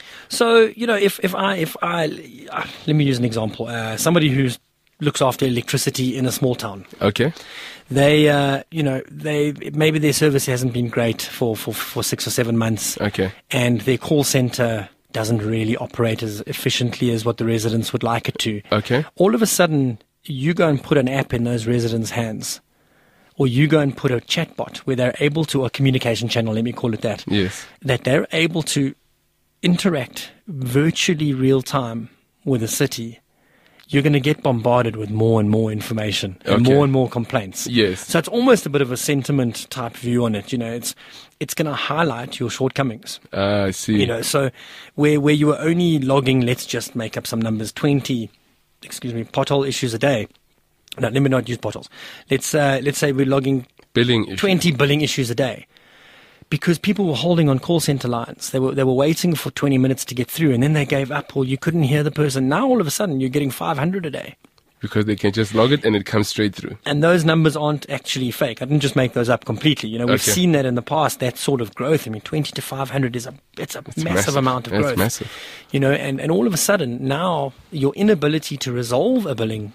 So, you know, if, if I, if I, uh, let me use an example. Uh, somebody who looks after electricity in a small town. Okay. They, uh, you know, they, maybe their service hasn't been great for, for, for six or seven months. Okay. And their call center doesn't really operate as efficiently as what the residents would like it to. Okay. All of a sudden, you go and put an app in those residents' hands, or you go and put a chatbot where they're able to, or a communication channel, let me call it that, Yes. that they're able to interact virtually real time with a city. You're going to get bombarded with more and more information and Okay. more and more complaints. Yes. So it's almost a bit of a sentiment type view on it. You know, it's it's going to highlight your shortcomings. Ah, I see. You know, so where where you were only logging, let's just make up some numbers, twenty, excuse me, pothole issues a day. No, let me not use potholes. Let's uh, let's say we're logging Billing issue. twenty billing issues a day, because people were holding on call center lines. They were they were waiting for twenty minutes to get through, and then they gave up, or you couldn't hear the person. Now all of a sudden you're getting five hundred a day. Because they can just log it and it comes straight through. And those numbers aren't actually fake. I didn't just make those up completely. You know, we've Okay. seen that in the past, that sort of growth. I mean, twenty to five hundred is a, it's a massive, massive. amount of That's growth. massive. You know, and, and all of a sudden now your inability to resolve a billing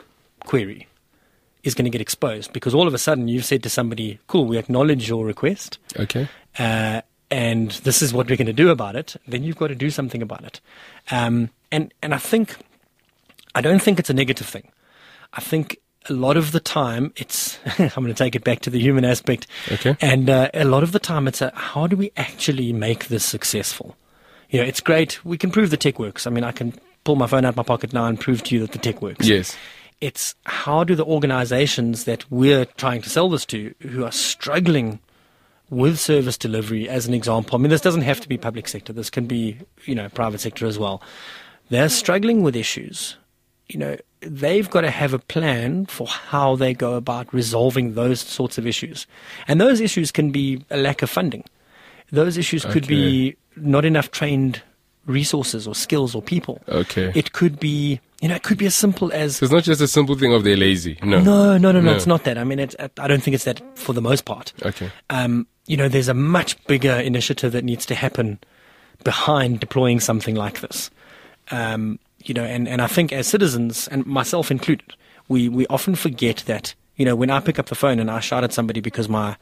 query is going to get exposed, because all of a sudden you've said to somebody, cool, we acknowledge your request. Okay. Uh, and this is what we're going to do about it. Then you've got to do something about it. Um, and, and I think, I don't think it's a negative thing. I think a lot of the time it's, I'm going to take it back to the human aspect. Okay. And uh, a lot of the time it's a, how do we actually make this successful? You know, it's great. We can prove the tech works. I mean, I can pull my phone out of my pocket now and prove to you that the tech works. Yes. It's how do the organizations that we're trying to sell this to, who are struggling with service delivery, as an example. I mean, this doesn't have to be public sector. This can be, you know, private sector as well. They're struggling with issues. You know, they've got to have a plan for how they go about resolving those sorts of issues. And those issues can be a lack of funding. Those issues could Okay. be not enough trained resources or skills or people. Okay. It could be, you know, it could be as simple as... So it's not just a simple thing of they're lazy. No. No, no, no, no, No. it's not that. I mean, it's, I don't think it's that for the most part. Okay. Um, you know, there's a much bigger initiative that needs to happen behind deploying something like this. Um, you know, and, and I think as citizens, and myself included, we, we often forget that, you know, when I pick up the phone and I shout at somebody because my,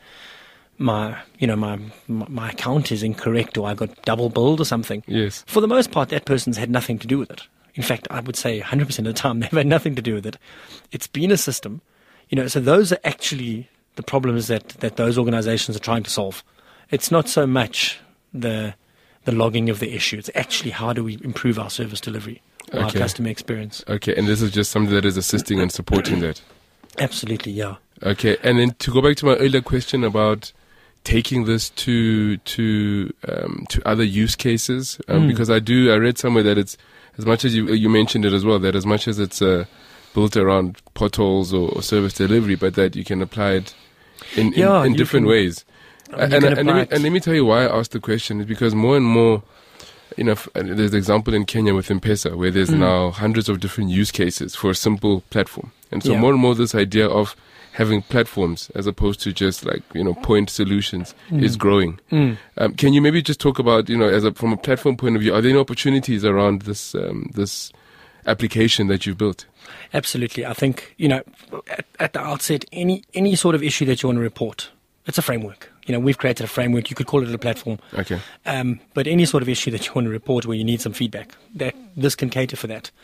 my, you know, my, my, my account is incorrect or I got double billed or something. Yes. For the most part, that person's had nothing to do with it. In fact, I would say one hundred percent of the time, they've had nothing to do with it. It's been a system, you know, so those are actually the problems that, that those organizations are trying to solve. It's not so much the, the logging of the issue. It's actually how do we improve our service delivery, or our Okay. customer experience. Okay. And this is just something that is assisting and supporting that. Absolutely, yeah. Okay. And then to go back to my earlier question about taking this to to um, to other use cases, um, Mm. because I do I read somewhere that it's as much as you you mentioned it as well, that as much as it's uh, built around potholes or, or service delivery, but that you can apply it in, in, Yeah, in you different can- ways. you And, can and, and, let apply me, it- and let me tell you why I asked the question is because more and more, you know, f- and there's the example in Kenya with M-Pesa where there's Mm. now hundreds of different use cases for a simple platform. And so Yeah. more and more this idea of having platforms as opposed to just like, you know, point solutions is growing. Mm. Um, can you maybe just talk about, you know, as a, from a platform point of view, are there any opportunities around this, um, this application that you've built? Absolutely. I think, you know, at, at the outset, any any sort of issue that you want to report, it's a framework. You know, we've created a framework. You could call it a platform. Okay. Um, but any sort of issue that you want to report where you need some feedback, that this can cater for that.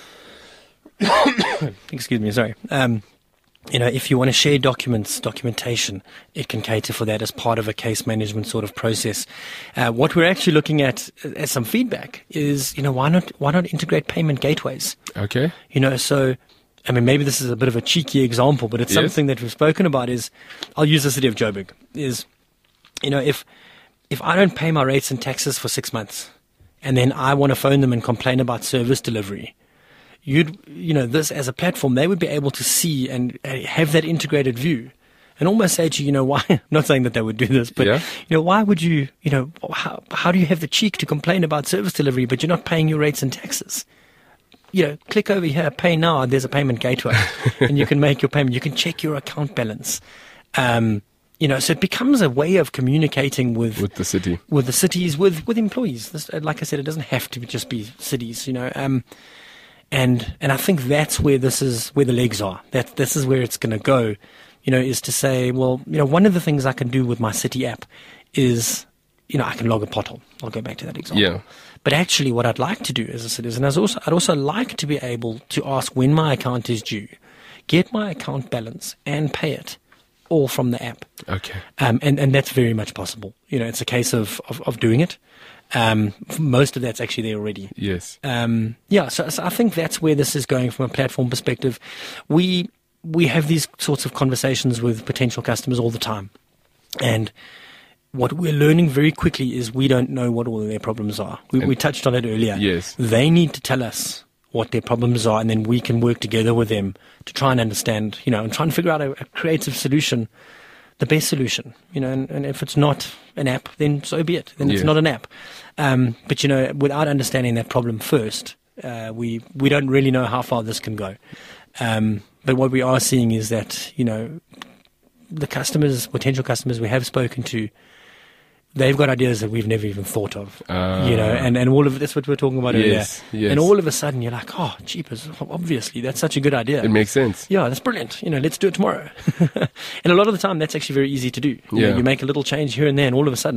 Excuse me, sorry. Um, you know, if you want to share documents, documentation, it can cater for that as part of a case management sort of process. Uh, what we're actually looking at uh, as some feedback is, you know, why not why not integrate payment gateways? Okay. You know, so, I mean, maybe this is a bit of a cheeky example, but it's Yes. something that we've spoken about is, I'll use the city of Joburg, is, you know, if if I don't pay my rates and taxes for six months, and then I want to phone them and complain about service delivery, you'd, you know, this as a platform, they would be able to see and uh, have that integrated view and almost say to you, you know, why, I'm not saying that they would do this, but, Yeah. you know, why would you, you know, how, how do you have the cheek to complain about service delivery, but you're not paying your rates and taxes? You know, click over here, pay now, there's a payment gateway, and you can make your payment. You can check your account balance. Um, you know, so it becomes a way of communicating with With the city. with the cities, with with employees. This, uh, like I said, it doesn't have to just be cities, you know. Um, and and I think that's where this is where the legs are. That this is where it's going to go. You know, is to say, well, you know, one of the things I can do with my city app is, you know, I can log a pothole. I'll go back to that example. Yeah. But actually, what I'd like to do as a citizen is also I'd also like to be able to ask when my account is due, get my account balance, and pay it all from the app. Okay. Um, and, and that's very much possible. You know, it's a case of, of, of doing it. Um, most of that's actually there already. Yes. Um, yeah, so, so I think that's where this is going from a platform perspective. We we have these sorts of conversations with potential customers all the time. And what we're learning very quickly is we don't know what all of their problems are. We, we touched on it earlier. Yes. They need to tell us what their problems are, and then we can work together with them to try and understand, you know, and try and figure out a, a creative solution, the best solution, you know, and, and if it's not an app, then so be it. Then Yeah. it's not an app. Um, but, you know, without understanding that problem first, uh, we, we don't really know how far this can go. Um, but what we are seeing is that, you know, the customers, potential customers we have spoken to, they've got ideas that we've never even thought of, Ah. you know, and, and all of that's what we were talking about Yes, earlier. yes. And all of a sudden you're like, oh, jeepers, obviously that's such a good idea. It makes sense. Yeah, that's brilliant. You know, let's do it tomorrow. And a lot of the time that's actually very easy to do. You know, Yeah. you make a little change here and there and all of a sudden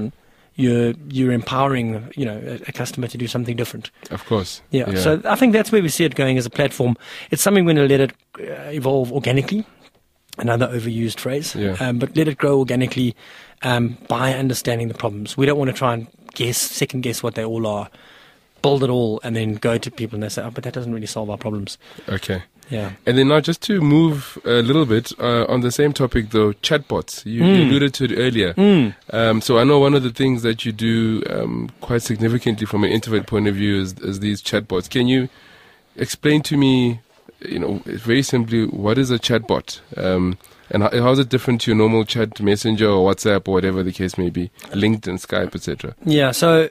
you're you're empowering, you know, a, a customer to do something different. Of course. Yeah. yeah. So I think that's where we see it going as a platform. It's something we're going to let it uh, evolve organically. Another overused phrase. Yeah. Um, but let it grow organically um, by understanding the problems. We don't want to try and guess, second guess what they all are, build it all, and then go to people and they say, oh, but that doesn't really solve our problems. Okay. Yeah. And then now just to move a little bit uh, on the same topic though, chatbots. You, Mm. you alluded to it earlier. Mm. Um, so I know one of the things that you do um, quite significantly from an Intervet point of view is, is these chatbots. Can you explain to me, you know, very simply, what is a chatbot? Um, and how, how is it different to your normal chat messenger or WhatsApp or whatever the case may be, LinkedIn, Skype, et cetera? Yeah. So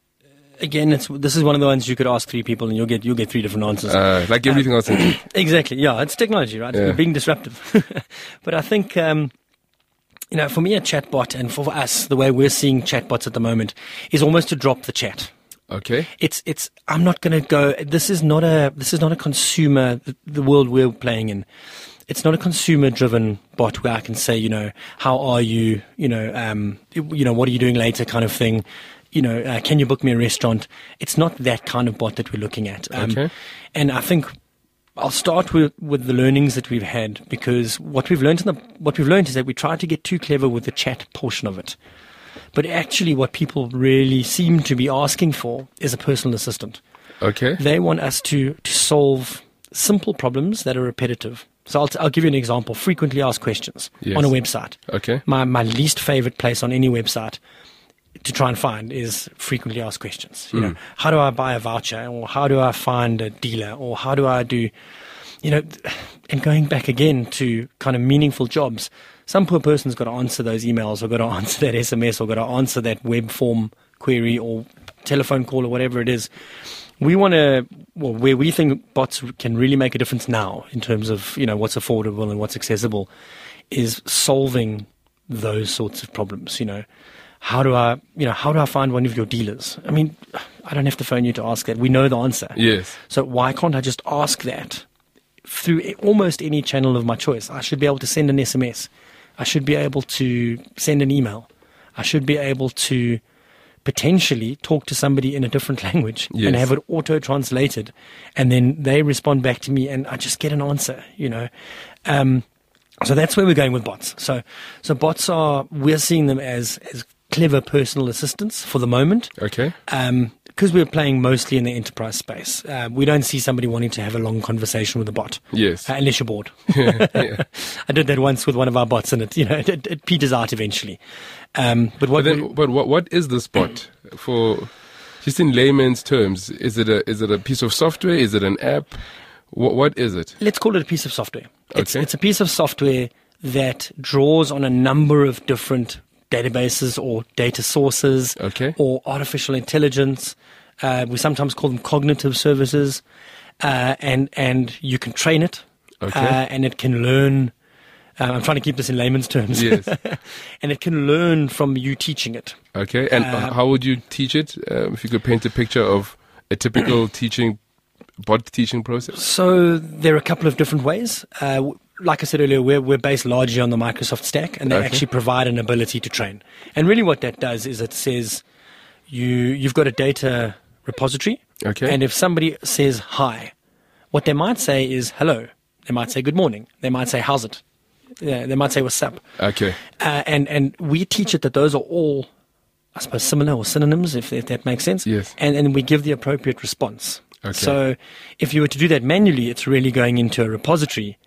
again, it's this is one of the ones you could ask three people and you'll get you'll get three different answers. Uh, like everything else. In Exactly. Yeah, it's technology, right? Yeah. We're being disruptive. But I think, um, you know, for me, a chatbot, and for us, the way we're seeing chatbots at the moment, is almost to drop the chat. Okay. It's it's. I'm not going to go. This is not a. This is not a consumer. The, the world we're playing in. It's not a consumer-driven bot where I can say, you know, how are you? You know, um, you know, what are you doing later? Kind of thing. You know, uh, can you book me a restaurant? It's not that kind of bot that we're looking at. Um, Okay. And I think I'll start with, with the learnings that we've had, because what we've learned in the, what we've learned is that we try to get too clever with the chat portion of it. But actually what people really seem to be asking for is a personal assistant. Okay. They want us to, to solve simple problems that are repetitive. So I'll, I'll give you an example. Frequently asked questions Yes. on a website. Okay. My, my least favorite place on any website to try and find is frequently asked questions. You know, how do I buy a voucher, or how do I find a dealer, or how do I do, you know, and going back again to kind of meaningful jobs. Some poor person's got to answer those emails, or got to answer that S M S, or got to answer that web form query or telephone call or whatever it is. We want to, well, where we think bots can really make a difference now in terms of, you know, what's affordable and what's accessible, is solving those sorts of problems. You know, how do I, you know, how do I find one of your dealers? I mean, I don't have to phone you to ask that. We know the answer. Yes. So why can't I just ask that through almost any channel of my choice? I should be able to send an S M S. I should be able to send an email. I should be able to potentially talk to somebody in a different language Yes. and have it auto-translated. And then they respond back to me and I just get an answer, you know. Um, so that's where we're going with bots. So, so bots are, we're seeing them as, as clever personal assistants for the moment. Okay. Um, because we're playing mostly in the enterprise space, uh, we don't see somebody wanting to have a long conversation with a bot. Yes. Uh, unless you're bored. Yeah. I did that once with one of our bots, and it, you know, it, it, it peters out eventually. Um, but what But then, we, but what what is this bot for? Just in layman's terms, is it a is it a piece of software? Is it an app? What what is it? let's call it a piece of software. It's, Okay. it's a piece of software that draws on a number of different databases or data sources, Okay. or artificial intelligence. Uh, we sometimes call them cognitive services, uh, and and you can train it, Okay. uh, and it can learn. Uh, I'm trying to keep this in layman's terms. Yes. And it can learn from you teaching it. Okay. And Uh, how would you teach it? Um, if you could paint a picture of a typical teaching bot teaching process. So there are a couple of different ways. Uh, w- like I said earlier, we're, we're based largely on the Microsoft stack, and they Okay. actually provide an ability to train. And really what that does is it says you, you've got a data repository, Okay. and if somebody says hi, what they might say is hello. They might say good morning. They might say how's it. Yeah, they might say what's up. Okay. Uh, and, and we teach it that those are all, I suppose, similar or synonyms, if, if that makes sense. Yes. And, and we give the appropriate response. Okay. So if you were to do that manually, it's really going into a repository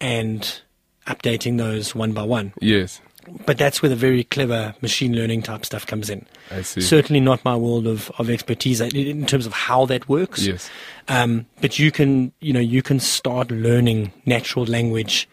and updating those one by one. Yes. But that's where the very clever machine learning type stuff comes in. I see. Certainly not my world of, of expertise in terms of how that works. Yes. Um, but you can, you know, you can start learning natural language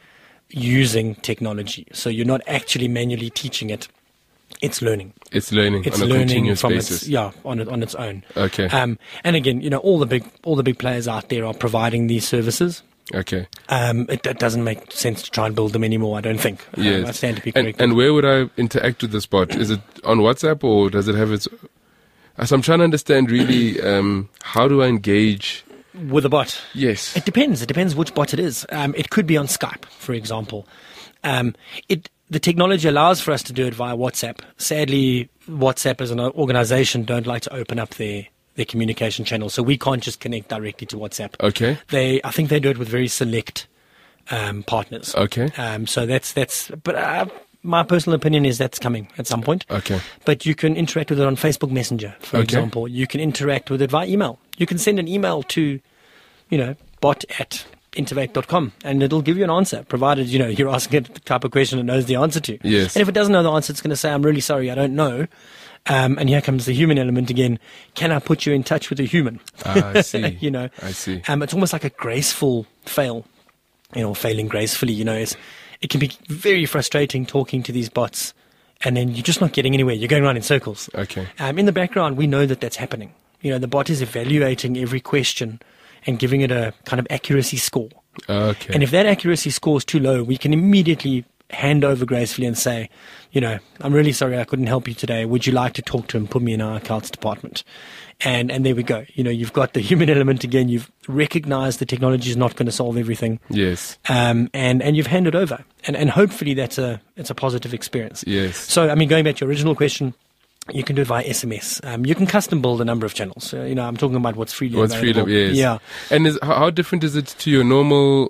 using technology. So you're not actually manually teaching it. It's learning. It's learning It's on a learning continuous from basis. its yeah on it, on its own. Okay. Um, and again, you know, all the big all the big players out there are providing these services. Okay. Um, it, it doesn't make sense to try and build them anymore. I don't think. Um, Yes. I stand to be and, corrected. and where would I interact with this bot? Is it on WhatsApp or does it have its? So I'm trying to understand really um, how do I engage? With a bot, Yes. it depends. It depends which bot it is. Um, it could be on Skype, for example. Um, it the technology allows for us to do it via WhatsApp. Sadly, WhatsApp as an organization don't like to open up their, their communication channels, so we can't just connect directly to WhatsApp. Okay. They, I think they do it with very select um, partners. Okay. Um, so that's, that's, but uh, my personal opinion is that's coming at some point. Okay. But you can interact with it on Facebook Messenger, for Okay. example. You can interact with it via email. You can send an email to, you know, bot at intervate dot com and it'll give you an answer, provided, you know, you're asking it the type of question it knows the answer to. Yes. And if it doesn't know the answer, it's going to say, I'm really sorry, I don't know. Um, and here comes the human element again. Can I put you in touch with a human? Ah, I see. you know, I see. Um, it's almost like a graceful fail, you know, failing gracefully. You know, it's, it can be very frustrating talking to these bots and then you're just not getting anywhere. You're going around in circles. Okay. Um, in the background, we know that that's happening. You know, the bot is evaluating every question and giving it a kind of accuracy score. Okay. And if that accuracy score is too low, we can immediately hand over gracefully and say, you know, I'm really sorry I couldn't help you today. Would you like to talk to him? Put me in our accounts department. And and there we go. You know, you've got the human element again. You've recognized the technology is not going to solve everything. Yes. Um, and, and you've handed over. And and hopefully that's a it's a positive experience. Yes. So, I mean, going back to your original question, you can do it via S M S. Um, you can custom build a number of channels. Uh, you know, I'm talking about what's freely What's available. freedom? Yes. Yeah. And is, how, how different is it to your normal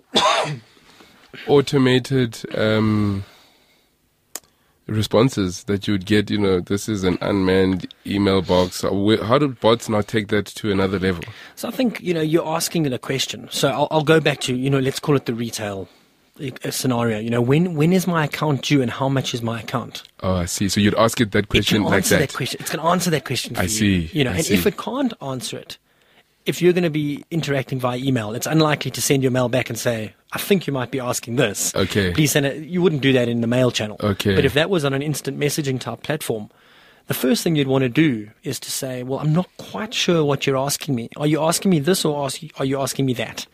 automated um, responses that you would get? You know, this is an unmanned email box. How do bots now take that to another level? So I think, you know, you're asking it a question. So I'll, I'll go back to, you know, let's call it the retail uh, scenario. You know, when when is my account due and how much is my account? Oh, I see. So you'd ask it that question it can like answer that. that question. It's going to answer that question for I you. see. You know, I and see. if it can't answer it, if you're going to be interacting via email, it's unlikely to send your mail back and say, I think you might be asking this. Okay. Please send it. You wouldn't do that in the mail channel. Okay. But if that was on an instant messaging type platform, the first thing you'd want to do is to say, well, I'm not quite sure what you're asking me. Are you asking me this or ask, are you asking me that?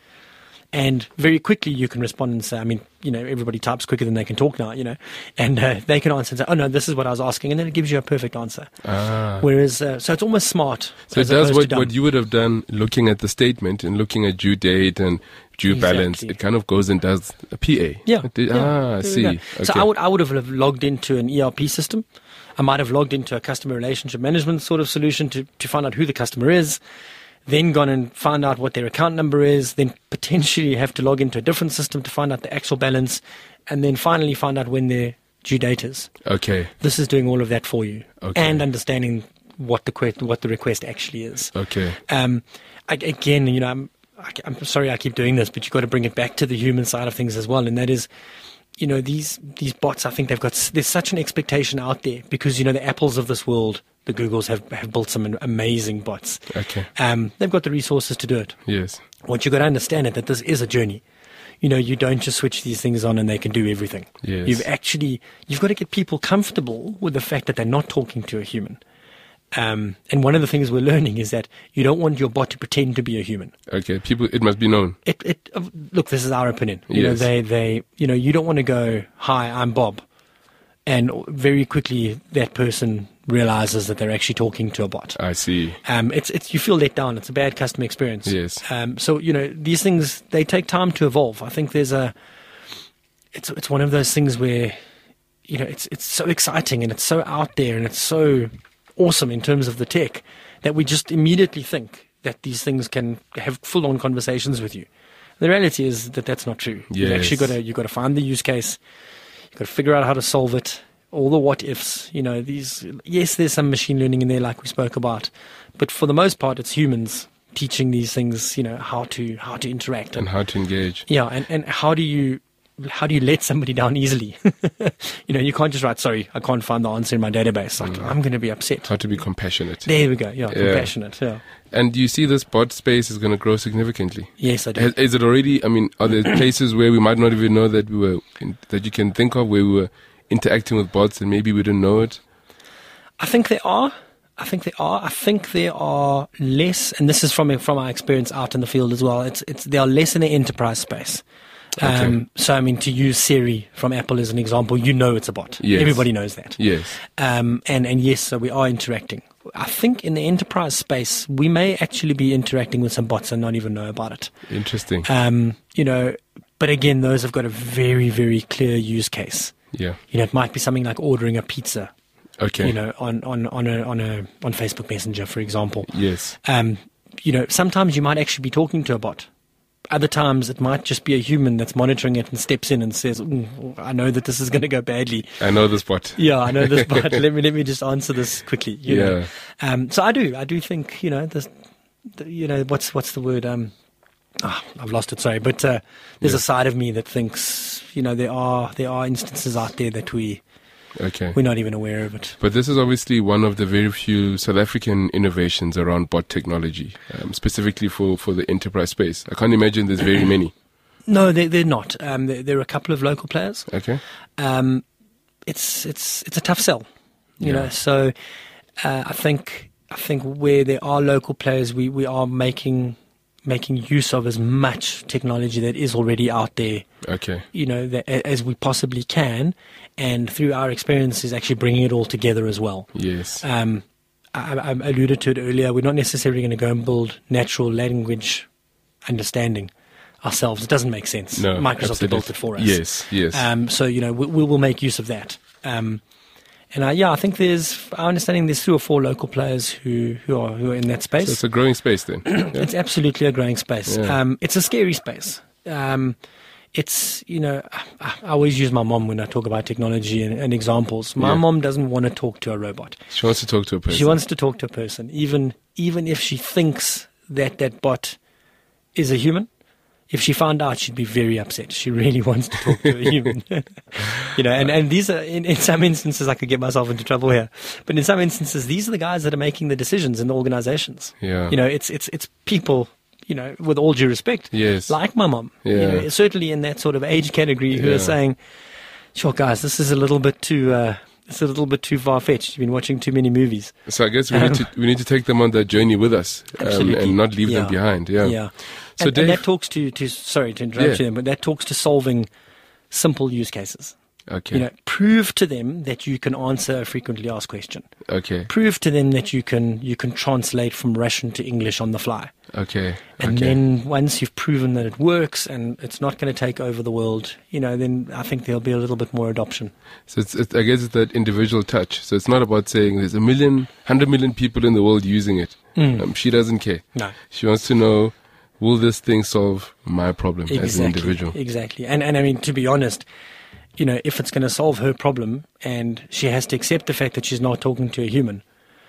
And very quickly you can respond and say, I mean, you know, everybody types quicker than they can talk now, you know, and uh, they can answer and say, oh, no, this is what I was asking. And then it gives you a perfect answer. Ah. Whereas, uh, so it's almost smart. So it as does opposed to what, dumb. what you would have done looking at the statement and looking at due date and due balance. Exactly. It kind of goes and does a P A. Yeah. It did- yeah, ah, I there we see. go. Okay. So I would I would have logged into an E R P system. I might have logged into a customer relationship management sort of solution to, to find out who the customer is, then gone and find out what their account number is, then potentially have to log into a different system to find out the actual balance, and then finally find out when their due date is. Okay. This is doing all of that for you Okay. and understanding what the que- what the request actually is. Okay. Um, I, again, you know, I'm I, I'm sorry I keep doing this, but you've got to bring it back to the human side of things as well, and that is, you know, these these bots. I think they've got there's such an expectation out there because you know the Apples of this world, the Googles have have built some amazing bots. Okay. Um, they've got the resources to do it. Yes. What you've got to understand is that this is a journey. You know, you don't just switch these things on and they can do everything. Yes. You've actually, you've got to get people comfortable with the fact that they're not talking to a human. Um, and one of the things we're learning is that you don't want your bot to pretend to be a human. Okay. People, it must be known. It, it, uh, look, this is our opinion. You know, Yes. they, they, you know, you don't want to go, hi, I'm Bob. And very quickly that person realizes that they're actually talking to a bot. I see. Um, it's, it's, you feel let down. It's a bad customer experience. Yes. Um, so, you know, these things, they take time to evolve. I think there's a, it's, it's one of those things where, you know, it's, it's so exciting and it's so out there and it's so awesome in terms of the tech that we just immediately think that these things can have full on conversations with you. The reality is that that's not true. You've Yes. actually got to, you've got to find the use case. You've got to figure out how to solve it. All the what ifs, you know, these, yes, there's some machine learning in there like we spoke about, but for the most part, it's humans teaching these things, you know, how to, how to interact. And how to engage. Yeah. And, and how do you, how do you let somebody down easily? You know, you can't just write, sorry, I can't find the answer in my database. Like, I'm going to be upset. How to be compassionate. There we go. Yeah. Yeah. Compassionate. Yeah. And do you see this bot space is going to grow significantly? Yes, I do. Has, is it already, I mean, are there places where we might not even know that we were, in, that you can think of where we were interacting with bots and maybe we didn't know it? I think there are. I think there are. I think there are less, and this is from from our experience out in the field as well. It's it's there are less in the enterprise space. Um, Okay. So I mean, to use Siri from Apple as an example, you know it's a bot. Yes. Everybody knows that. Yes. Um, and and yes, so we are interacting. I think in the enterprise space, we may actually be interacting with some bots and not even know about it. Interesting. Um, you know, but again, those have got a very very clear use case. Yeah. You know, it might be something like ordering a pizza. Okay. You know, on, on, on a on a on Facebook Messenger, for example. Yes. Um, you know, sometimes you might actually be talking to a bot. Other times it might just be a human that's monitoring it and steps in and says, mm, I know that this is going to go badly. I know this bot. Yeah, I know this bot. let me let me just answer this quickly. You Yeah. know? Um, so I do. I do think, you know, this, the, you know, what's what's the word? Um, oh, I've lost it, sorry. But uh, there's Yeah. a side of me that thinks, you know, there are there are instances out there that we, Okay. we're not even aware of it. But this is obviously one of the very few South African innovations around bot technology, um, specifically for, for the enterprise space. I can't imagine there's very many. No, they, they're not. Um, there, there are a couple of local players. Okay. Um, it's it's it's a tough sell, you Yeah. know. So uh, I think I think where there are local players, we, we are making making use of as much technology that is already out there, Okay. you know, that, as we possibly can, and through our experiences, actually bringing it all together as well. Yes. Um, I, I alluded to it earlier. We're not necessarily going to go and build natural language understanding ourselves. It doesn't make sense. No, Microsoft absolutely. built it for us. Yes, yes. Um, so, you know, we, we will make use of that. Um, and uh, yeah, I think there's, our understanding, there's three or four local players who, who are who are in that space. So it's a growing space then. Yeah. It's absolutely a growing space. Yeah. Um, it's a scary space. Um, it's, you know, I, I always use my mom when I talk about technology and, and examples. My Yeah. mom doesn't want to talk to a robot. She wants to talk to a person. She wants to talk to a person, even even if she thinks that that bot is a human. If she found out, she'd be very upset. She really wants to talk to a human. You know, and, and these are, in, in some instances, I could get myself into trouble here, but in some instances, these are the guys that are making the decisions in the organizations. Yeah. You know, it's, it's, it's people, you know, with all due respect, Yes. like my mom, you Yeah. know, certainly in that sort of age category, who Yeah. are saying, sure, guys, this is a little bit too, uh, it's a little bit too far-fetched. You've been watching too many movies. So I guess we need to we need to take them on that journey with us, um, Absolutely. and not leave Yeah. them behind. Yeah. Yeah. So and, Dave, and that talks to, to sorry to interrupt Yeah. you, but that talks to solving simple use cases. okay, You know, prove to them that you can answer a frequently asked question. okay, Prove to them that you can you can translate from Russian to English on the fly. okay, And okay. then once you've proven that it works and it's not going to take over the world, you know, then I think there'll be a little bit more adoption. So it's, it's, I guess it's that individual touch. So it's not about saying there's a million, hundred million people in the world using it. Mm. Um, she doesn't care. No. She wants to know, will this thing solve my problem as an individual? Exactly. And and I mean, to be honest, you know, if it's going to solve her problem and she has to accept the fact that she's not talking to a human,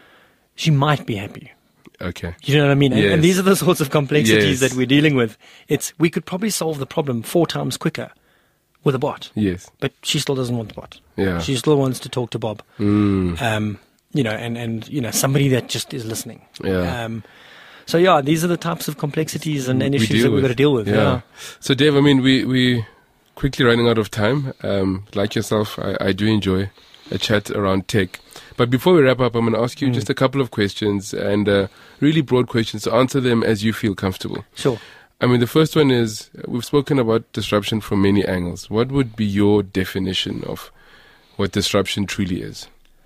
she might be happy. Okay. You know what I mean? And, Yes. and these are the sorts of complexities Yes. that we're dealing with. It's we could probably solve the problem four times quicker with a bot, Yes. but she still doesn't want the bot. Yeah. She still wants to talk to Bob. Mm. Um, you know, and, and you know, somebody that just is listening. Yeah. Um, so yeah, these are the types of complexities and, and We issues deal that we've with. got to deal with. Yeah. Yeah. So Dave, I mean, we we quickly running out of time. Um, like yourself, I, I do enjoy a chat around tech. But before we wrap up, I'm going to ask you Mm. just a couple of questions and uh, really broad questions. So answer them as you feel comfortable. Sure. I mean, the first one is uh, we've spoken about disruption from many angles. What would be your definition of what disruption truly is?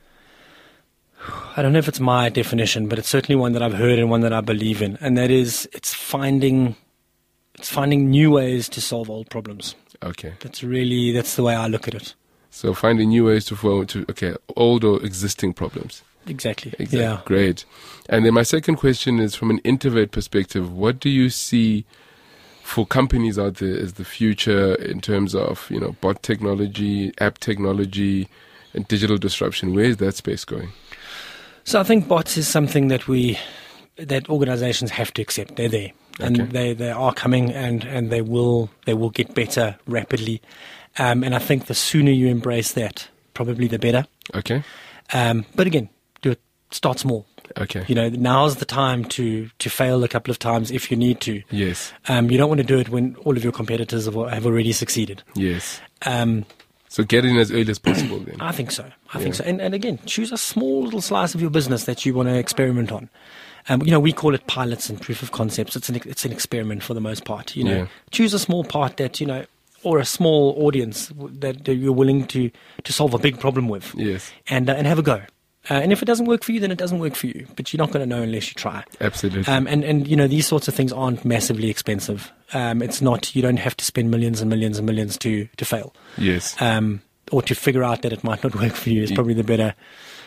I don't know if it's my definition, but it's certainly one that I've heard and one that I believe in, and that is it's finding it's finding new ways to solve old problems. Okay. That's really that's the way I look at it. So finding new ways to follow to okay old or existing problems. Exactly. Exactly. Yeah. Great. And then my second question is from an Intervet perspective. What do you see for companies out there as the future in terms of you know bot technology, app technology, and digital disruption? Where is that space going? So I think bots is something that we that organizations have to accept. They're there. And Okay. they, they are coming and, and they will they will get better rapidly. Um, and I think the sooner you embrace that, probably the better. Okay. Um, but again, do it start small. Okay. You know, now's the time to, to fail a couple of times if you need to. Yes. Um, you don't want to do it when all of your competitors have, have already succeeded. Yes. Um, So get in as early as possible then. I think so. I Yeah. think so. And, and again, choose a small little slice of your business that you want to experiment on. Um, you know, we call it pilots and proof of concepts. It's an it's an experiment for the most part. You know, Yeah. choose a small part that you know, or a small audience w- that, that you're willing to to solve a big problem with, Yes. and uh, and have a go. Uh, and if it doesn't work for you, then it doesn't work for you. But you're not going to know unless you try. Absolutely. Um, and, and, you know, these sorts of things aren't massively expensive. Um, it's not, you don't have to spend millions and millions and millions to, to fail. yes. Um, or to figure out that it might not work for you is Ye- probably the better,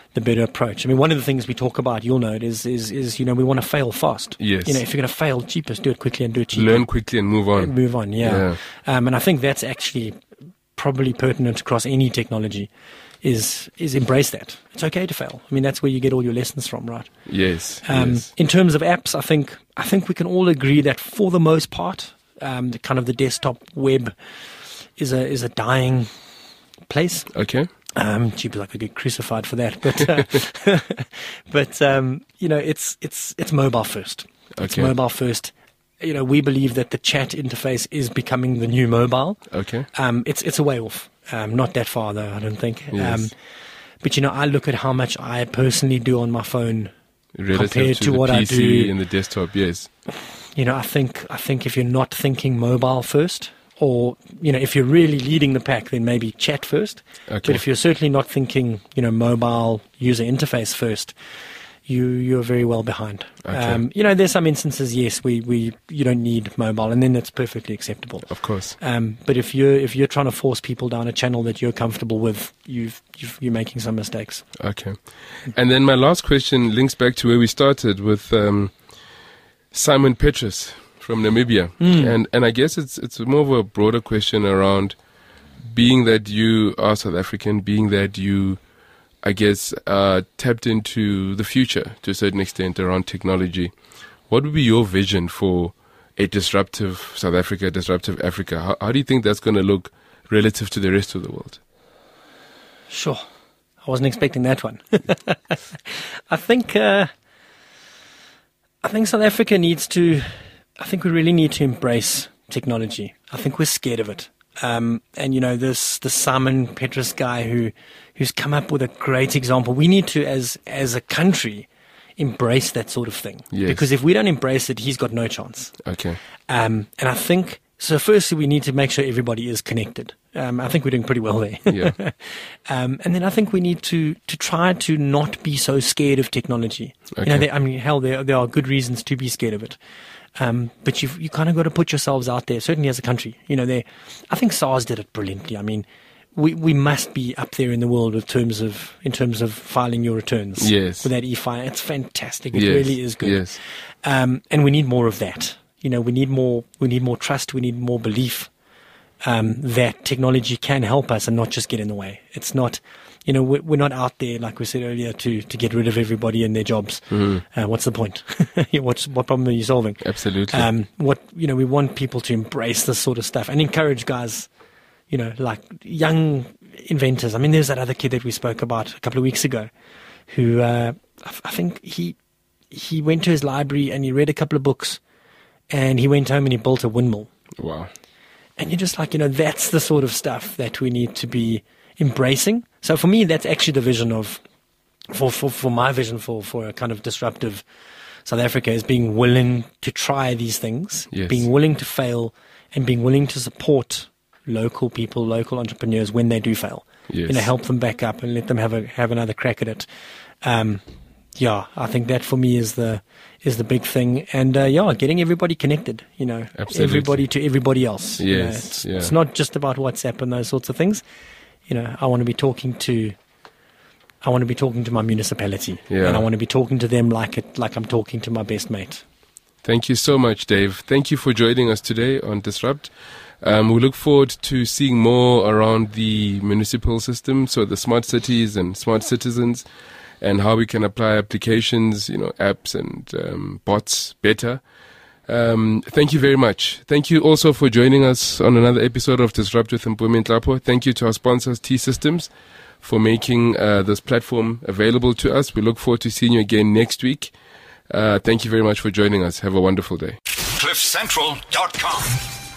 the better approach. I mean, one of the things we talk about, you'll know it, is, is, is you know, we want to fail fast. Yes. You know, if you're going to fail, cheapest, do it quickly and do it cheaply. Learn quickly and move on. And move on, yeah. yeah. Um, and I think that's actually probably pertinent across any technology, is is embrace that. It's okay to fail. I mean, that's where you get all your lessons from, right? Yes. Um, yes. In terms of apps, I think I think we can all agree that for the most part, um, the kind of the desktop web is a is a dying place. Okay. Um, gee, I could get crucified for that, but uh, but um, you know, it's it's it's mobile first. It's Okay. mobile first. You know, we believe that the chat interface is becoming the new mobile. Okay. Um, it's it's a way off. Um, not that far though, I don't think. Yes. Um, but you know, I look at how much I personally do on my phone Relative compared to, to the what P I C do. and the desktop, yes. You know, I think I think if you're not thinking mobile first, or you know, if you're really leading the pack, then maybe chat first. Okay. But if you're certainly not thinking, you know, mobile user interface first, you you're very well behind. Okay. Um, you know, there's some instances, yes, we, we you don't need mobile, and then that's perfectly acceptable. Of course. Um, but if you're if you're trying to force people down a channel that you're comfortable with, you've, you've you're making some mistakes. Okay. And then my last question links back to where we started with um, Simon Petrus from Namibia. Mm. And and I guess it's it's more of a broader question around being that you are South African, being that you, I guess, uh, tapped into the future to a certain extent around technology. What would be your vision for a disruptive South Africa, disruptive Africa? How, how do you think that's going to look relative to the rest of the world? Sure. I wasn't expecting that one. I think uh, I think South Africa needs to, I think we really need to embrace technology. I think we're scared of it. Um, and you know, this the Simon Petrus guy who who's come up with a great example. We need to, as as a country, embrace that sort of thing. Yes. Because if we don't embrace it, he's got no chance. Okay. Um, and I think so. Firstly, we need to make sure everybody is connected. Um, I think we're doing pretty well there. Yeah. um, and then I think we need to to try to not be so scared of technology. Okay. You know, there, I mean, hell, there there are good reasons to be scared of it. Um, but you've you kind of got to put yourselves out there, certainly as a country. You know, they, I think SARS did it brilliantly. I mean, we, we must be up there in the world in terms of in terms of filing your returns. Yes. With that e-file, it's fantastic. It Yes. really is good. Yes. Um, and we need more of that. You know, we need more. We need more trust. We need more belief um, that technology can help us and not just get in the way. It's not. You know, we're not out there, like we said earlier, to, to get rid of everybody and their jobs. Mm. Uh, what's the point? What's, what problem are you solving? Absolutely. Um, what you know, we want people to embrace this sort of stuff and encourage guys, you know, like young inventors. I mean, there's that other kid that we spoke about a couple of weeks ago, who uh, I think he he went to his library and he read a couple of books, and he went home and he built a windmill. Wow. And you're just like, you know, that's the sort of stuff that we need to be embracing. So for me, that's actually the vision of, for, for, for my vision for, for a kind of disruptive South Africa, is being willing to try these things, Yes. being willing to fail, and being willing to support local people, local entrepreneurs when they do fail. Yes. You know, help them back up and let them have a have another crack at it. Um, yeah, I think that for me is the is the big thing, and uh, yeah, getting everybody connected. You know, Absolutely. everybody to everybody else. You know, Yes, it's, yeah. it's not just about WhatsApp and those sorts of things. You know, I want to be talking to, I want to be talking to my municipality, Yeah. and I want to be talking to them like it, like I'm talking to my best mate. Thank you so much, Dave. Thank you for joining us today on Disrupt. Um, we look forward to seeing more around the municipal system, so the smart cities and smart citizens, and how we can apply applications, you know, apps and um, bots better. Um, thank you very much. Thank you also for joining us on another episode of Disrupt with Mpumi Nhlapo. Thank you to our sponsors, T-Systems, for making uh, this platform available to us. We look forward to seeing you again next week. Uh, thank you very much for joining us. Have a wonderful day. cliff central dot com